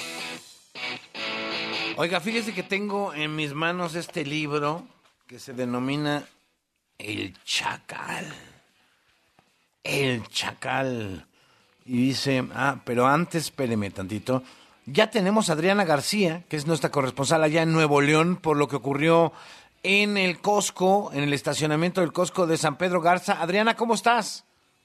Oiga, fíjese que tengo en mis manos este libro que se denomina El Chacal. El Chacal. Y dice, ah, pero antes, espéreme tantito. Ya tenemos a Adriana García, que es nuestra corresponsal allá en Nuevo León, por lo que ocurrió en el Costco, en el estacionamiento del Costco de San Pedro Garza. Adriana, ¿cómo estás?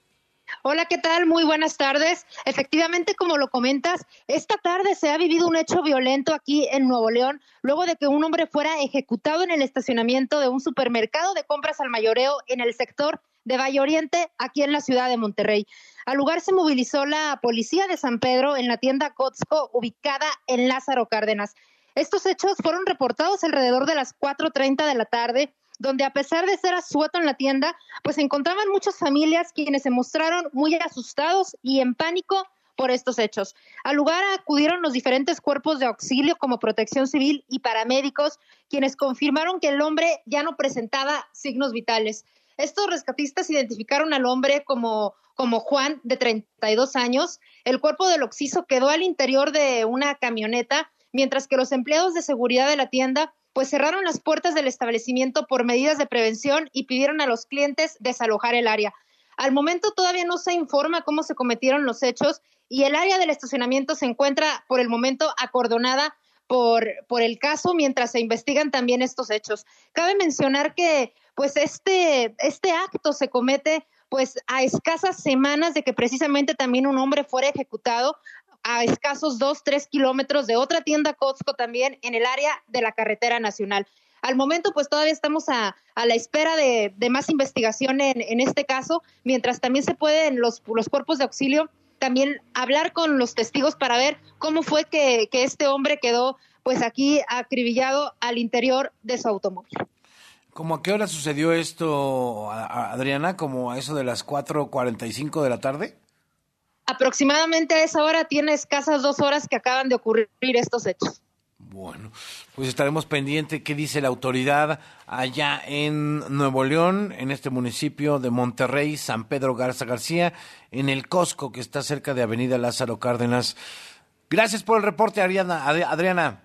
Hola, ¿qué tal? Muy buenas tardes. Efectivamente, como lo comentas, esta tarde se ha vivido un hecho violento aquí en Nuevo León, luego de que un hombre fuera ejecutado en el estacionamiento de un supermercado de compras al mayoreo en el sector de Valle Oriente, aquí en la ciudad de Monterrey. Al lugar se movilizó la policía de San Pedro en la tienda Costco, ubicada en Lázaro Cárdenas. Estos hechos fueron reportados alrededor de las cuatro treinta de la tarde, donde a pesar de ser asueto en la tienda, pues se encontraban muchas familias quienes se mostraron muy asustados y en pánico por estos hechos. Al lugar acudieron los diferentes cuerpos de auxilio como Protección Civil y paramédicos, quienes confirmaron que el hombre ya no presentaba signos vitales. Estos rescatistas identificaron al hombre como, como Juan, de treinta y dos años. El cuerpo del occiso quedó al interior de una camioneta, mientras que los empleados de seguridad de la tienda pues cerraron las puertas del establecimiento por medidas de prevención y pidieron a los clientes desalojar el área. Al momento todavía no se informa cómo se cometieron los hechos y el área del estacionamiento se encuentra por el momento acordonada por, por el caso mientras se investigan también estos hechos. Cabe mencionar que pues este, este acto se comete pues a escasas semanas de que precisamente también un hombre fuera ejecutado a escasos dos, tres kilómetros de otra tienda Costco también en el área de la carretera nacional. Al momento, pues todavía estamos a, a la espera de, de más investigación en, en este caso, mientras también se pueden los, los cuerpos de auxilio también hablar con los testigos para ver cómo fue que, que este hombre quedó pues aquí acribillado al interior de su automóvil. ¿Cómo a qué hora sucedió esto, Adriana? ¿Como a eso de las cuatro cuarenta y cinco de la tarde? Aproximadamente a esa hora, tiene escasas dos horas que acaban de ocurrir estos hechos. Bueno, pues estaremos pendientes qué dice la autoridad allá en Nuevo León, en este municipio de Monterrey, San Pedro Garza García, en el Costco que está cerca de Avenida Lázaro Cárdenas. Gracias por el reporte, Adriana. Adriana.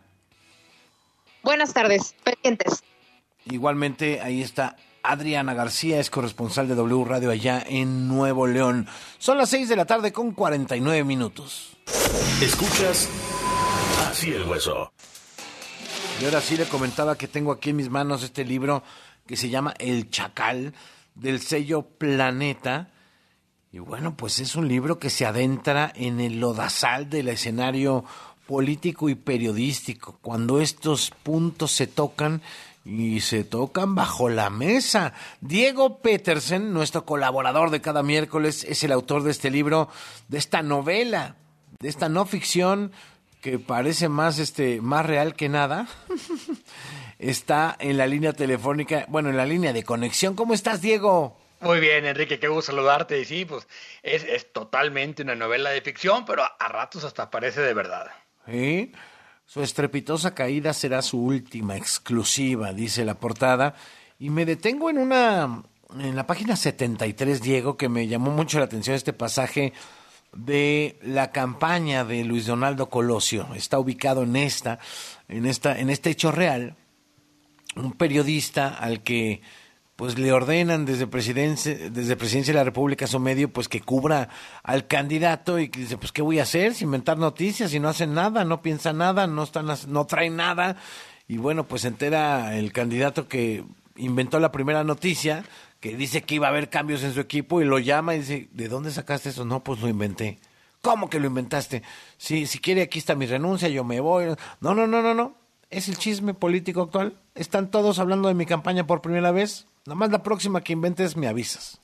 Buenas tardes, pendientes. Igualmente, ahí está Adriana García, es corresponsal de W Radio allá en Nuevo León. Son las seis de la tarde con cuarenta y nueve minutos. Escuchas Así el Hueso. Y ahora sí le comentaba que tengo aquí en mis manos este libro que se llama El Chacal, del sello Planeta. Y bueno, pues es un libro que se adentra en el lodazal del escenario político y periodístico, cuando estos puntos se tocan y se tocan bajo la mesa. Diego Petersen, nuestro colaborador de cada miércoles, es el autor de este libro, de esta novela, de esta no ficción que parece más, este, más real que nada. Está en la línea telefónica, bueno, en la línea de conexión. ¿Cómo estás, Diego? Muy bien, Enrique, qué gusto saludarte. Y sí, pues es, es totalmente una novela de ficción, pero a, a ratos hasta parece de verdad. ¿Sí? Su estrepitosa caída será su última exclusiva, dice la portada. Y me detengo en una, en la página setenta y tres, Diego, que me llamó mucho la atención este pasaje de la campaña de Luis Donaldo Colosio. Está ubicado en esta, en esta, en este hecho real. Un periodista al que pues le ordenan desde presidencia, desde Presidencia de la República a su medio, pues que cubra al candidato, y que dice, pues qué voy a hacer, si inventar noticias, si no hacen nada, no piensan nada, no están, no traen nada. Y bueno, pues se entera el candidato que inventó la primera noticia, que dice que iba a haber cambios en su equipo, y lo llama y dice, ¿de dónde sacaste eso? No, pues lo inventé. ¿Cómo que lo inventaste? Sí, si quiere, aquí está mi renuncia, yo me voy. No, no, no, no, no. Es el chisme político actual. Están todos hablando de mi campaña por primera vez. Nomás la próxima que inventes me avisas.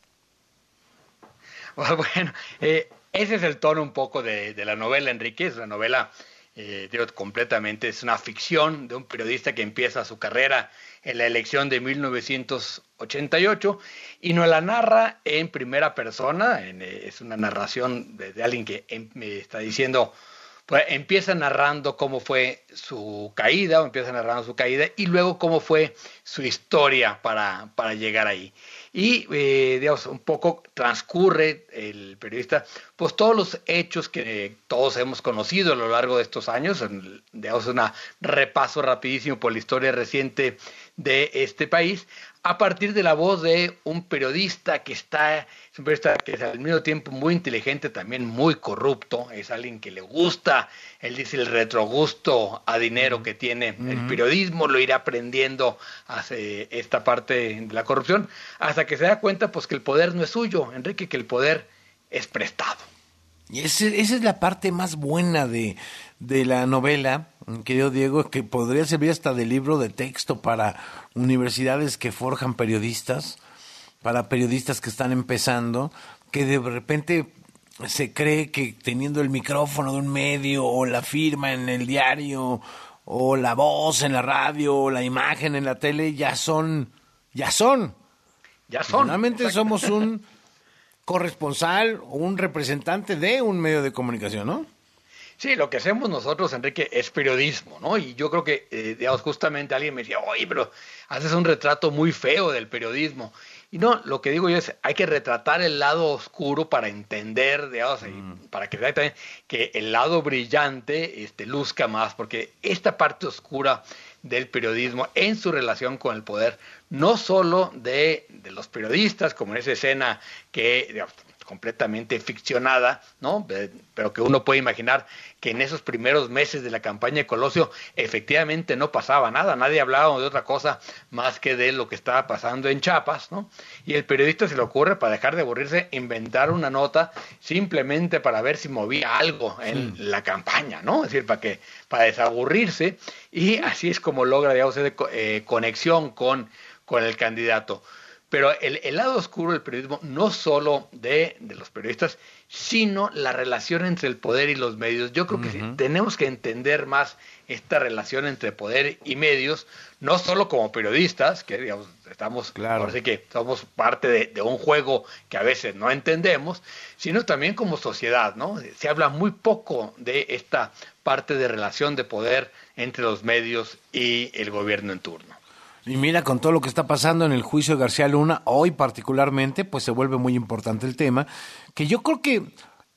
Bueno, eh, ese es el tono un poco de, de la novela, Enrique. Es una novela, eh, digo, completamente, es una ficción de un periodista que empieza su carrera en la elección de mil novecientos ochenta y ocho y nos la narra en primera persona. En, eh, es una narración de, de alguien que em, me está diciendo, pues empieza narrando cómo fue su caída, o empieza narrando su caída, y luego cómo fue su historia para, para llegar ahí. Y, eh, digamos, un poco transcurre el periodista, pues todos los hechos que eh, todos hemos conocido a lo largo de estos años, digamos, un repaso rapidísimo por la historia reciente de este país, a partir de la voz de un periodista que está, es un periodista que es al mismo tiempo muy inteligente, también muy corrupto, es alguien que le gusta, él dice el retrogusto a dinero que tiene uh-huh. el periodismo, lo irá aprendiendo hacia esta parte de la corrupción, hasta que se da cuenta pues que el poder no es suyo, Enrique, que el poder es prestado. Y ese, esa es la parte más buena de, de la novela, querido Diego, que podría servir hasta de libro de texto para universidades que forjan periodistas, para periodistas que están empezando, que de repente se cree que teniendo el micrófono de un medio, o la firma en el diario, o la voz en la radio, o la imagen en la tele, ya son, ya son. Ya son. Realmente somos un corresponsal o un representante de un medio de comunicación, ¿no? Sí, lo que hacemos nosotros, Enrique, es periodismo, ¿no? Y yo creo que, eh, digamos, justamente alguien me decía, oye, pero haces un retrato muy feo del periodismo. Y no, lo que digo yo es, hay que retratar el lado oscuro para entender, digamos, mm. y para que vean también que el lado brillante este, luzca más, porque esta parte oscura del periodismo en su relación con el poder, no solo de, de los periodistas, como en esa escena que, digamos, completamente ficcionada, ¿no? Pero que uno puede imaginar que en esos primeros meses de la campaña de Colosio efectivamente no pasaba nada, nadie hablaba de otra cosa más que de lo que estaba pasando en Chiapas, ¿no? Y el periodista se le ocurre, para dejar de aburrirse, inventar una nota simplemente para ver si movía algo en sí. la campaña, ¿no? Es decir, para que para desaburrirse, y así es como logra, digamos, esa eh, conexión con, con el candidato. Pero el, el lado oscuro del periodismo, no solo de, de los periodistas, sino la relación entre el poder y los medios. Yo creo que uh-huh. sí, tenemos que entender más esta relación entre poder y medios, no solo como periodistas, que digamos, estamos, claro. ahora sí que somos parte de, de un juego que a veces no entendemos, sino también como sociedad, ¿no? Se habla muy poco de esta parte de relación de poder entre los medios y el gobierno en turno. Y mira, con todo lo que está pasando en el juicio de García Luna, hoy particularmente, pues se vuelve muy importante el tema, que yo creo que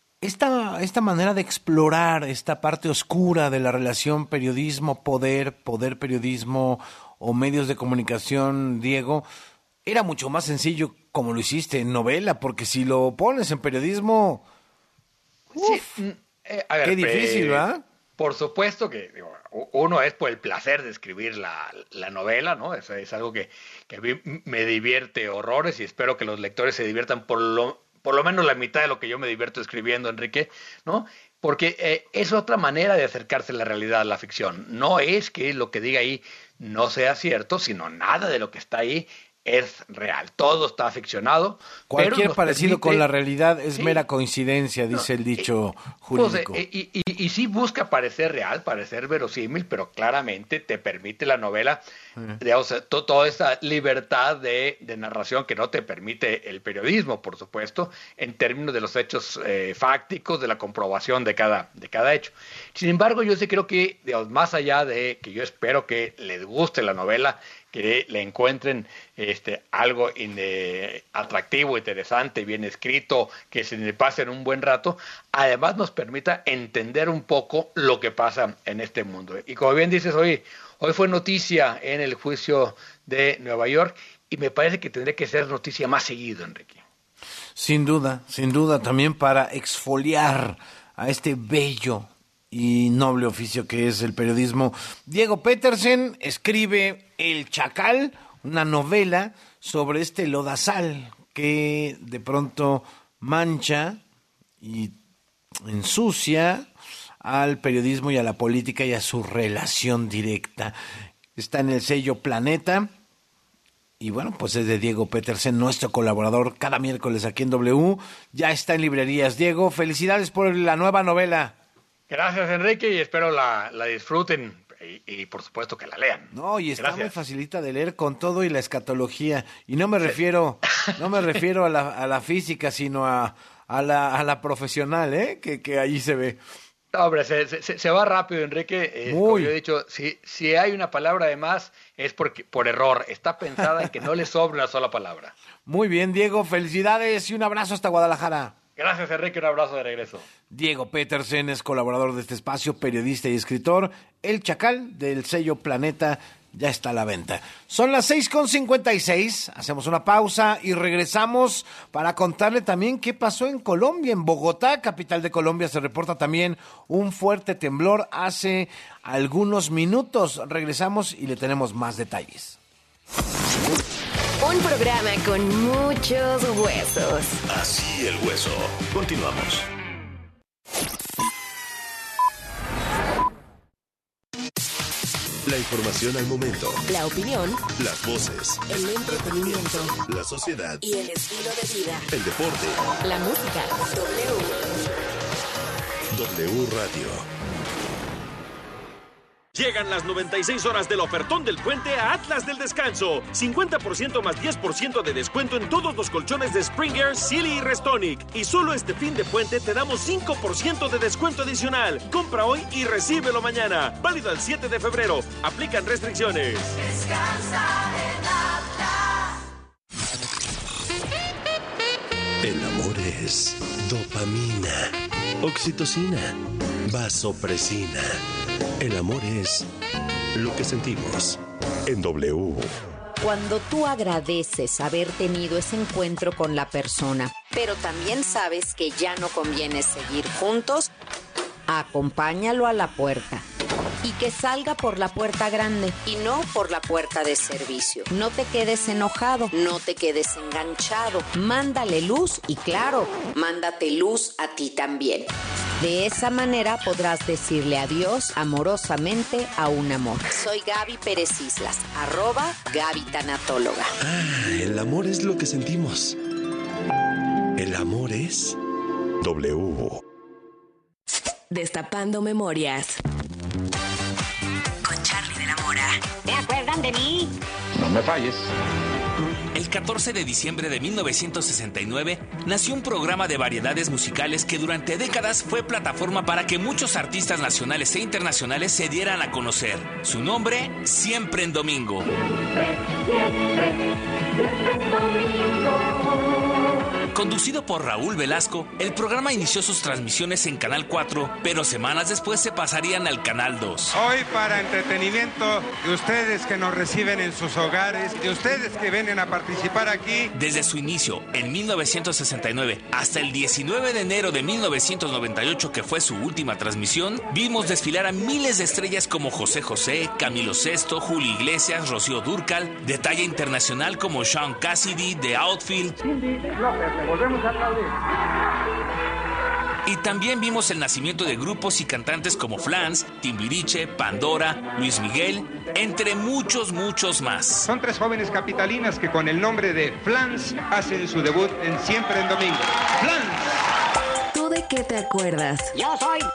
esta, esta manera de explorar esta parte oscura de la relación periodismo-poder, poder-periodismo o medios de comunicación, Diego, era mucho más sencillo como lo hiciste en novela, porque si lo pones en periodismo, uf, sí, eh, a ver, qué difícil, eh, ¿verdad? por supuesto que digo, uno es por el placer de escribir la, la novela, ¿no? Eso es algo que, que a mí me divierte horrores y espero que los lectores se diviertan por lo, por lo menos la mitad de lo que yo me divierto escribiendo, Enrique, ¿no? Porque eh, es otra manera de acercarse a la realidad, a la ficción. No es que lo que diga ahí no sea cierto, sino nada de lo que está ahí es real. Todo está ficcionado. Cualquier pero parecido permite... con la realidad es sí. mera coincidencia, dice no, el dicho eh, jurídico. Pues, eh, y, y, y sí busca parecer real, parecer verosímil, pero claramente te permite la novela, eh. digamos, to, toda esa libertad de, de narración que no te permite el periodismo, por supuesto, en términos de los hechos eh, fácticos, de la comprobación de cada, de cada hecho. Sin embargo, yo sí creo que, digamos, más allá de que yo espero que les guste la novela, que le encuentren este, algo in, eh, atractivo, interesante, bien escrito, que se le pasen un buen rato, además nos permita entender un poco lo que pasa en este mundo. Y como bien dices, hoy, hoy fue noticia en el juicio de Nueva York y me parece que tendría que ser noticia más seguido, Enrique. Sin duda, sin duda, también para exfoliar a este bello y noble oficio que es el periodismo. Diego Petersen escribe El Chacal, una novela sobre este lodazal que de pronto mancha y ensucia al periodismo y a la política y a su relación directa. Está en el sello Planeta y bueno, pues es de Diego Petersen, nuestro colaborador cada miércoles aquí en W. Ya está en librerías. Diego, felicidades por la nueva novela. Gracias, Enrique, y espero la, la disfruten y, y por supuesto que la lean. No, y está Gracias. muy facilita de leer con todo y la escatología. Y no me refiero, no me refiero a la, a la física, sino a, a la, a la profesional, ¿eh? Que, que allí se ve. No, hombre, se, se, se va rápido, Enrique. Eh, como yo he dicho, si, si hay una palabra de más, es porque, por error. Está pensada en que no le sobre una sola palabra. Muy bien, Diego, felicidades y un abrazo hasta Guadalajara. Gracias, Enrique, un abrazo de regreso. Diego Petersen es colaborador de este espacio, periodista y escritor. El Chacal, del sello Planeta, ya está a la venta. Son las seis con cincuenta y seis, hacemos una pausa y regresamos para contarle también qué pasó en Colombia. En Bogotá, capital de Colombia, se reporta también un fuerte temblor hace algunos minutos. Regresamos y le tenemos más detalles. Un programa con muchos huesos. Así el hueso. Continuamos. La información al momento. La opinión. Las voces. El entretenimiento. La sociedad. Y el estilo de vida. El deporte. La música. W. W Radio. Llegan las noventa y seis horas del ofertón del puente a Atlas del Descanso. cincuenta por ciento más diez por ciento de descuento en todos los colchones de Springer, Sealy y Restonic. Y solo este fin de puente te damos cinco por ciento de descuento adicional. Compra hoy y recíbelo mañana. Válido al siete de febrero. Aplican restricciones. Descansa en Atlas. El amor es dopamina, oxitocina, vasopresina. El amor es lo que sentimos en W. Cuando tú agradeces haber tenido ese encuentro con la persona, pero también sabes que ya no conviene seguir juntos, acompáñalo a la puerta. Y que salga por la puerta grande y no por la puerta de servicio. No te quedes enojado, no te quedes enganchado. Mándale luz y claro, mándate luz a ti también. De esa manera podrás decirle adiós amorosamente a un amor. Soy Gaby Pérez Islas, arroba Gaby Tanatóloga. Ah, el amor es lo que sentimos. El amor es W. Destapando memorias. Con Charlie de la Mora. ¿Te acuerdan de mí? No me falles. El catorce de diciembre de mil novecientos sesenta y nueve nació un programa de variedades musicales que durante décadas fue plataforma para que muchos artistas nacionales e internacionales se dieran a conocer. Su nombre, Siempre en Domingo. Siempre, siempre, siempre en domingo. Conducido por Raúl Velasco, el programa inició sus transmisiones en Canal cuatro, pero semanas después se pasarían al Canal dos. Hoy, para entretenimiento de ustedes que nos reciben en sus hogares, de ustedes que vienen a participar aquí. Desde su inicio, en mil novecientos sesenta y nueve, hasta el diecinueve de enero de mil novecientos noventa y ocho, que fue su última transmisión, vimos desfilar a miles de estrellas como José José, Camilo Sesto, Julio Iglesias, Rocío Dúrcal, de talla internacional como Sean Cassidy, The Outfield. Cindy López, le volvemos a aplaudir. Y también vimos el nacimiento de grupos y cantantes como Flans, Timbiriche, Pandora, Luis Miguel, entre muchos, muchos más. Son tres jóvenes capitalinas que con el nombre de Flans hacen su debut en Siempre en Domingo. ¡Flans! ¿Tú de qué te acuerdas? Yo soy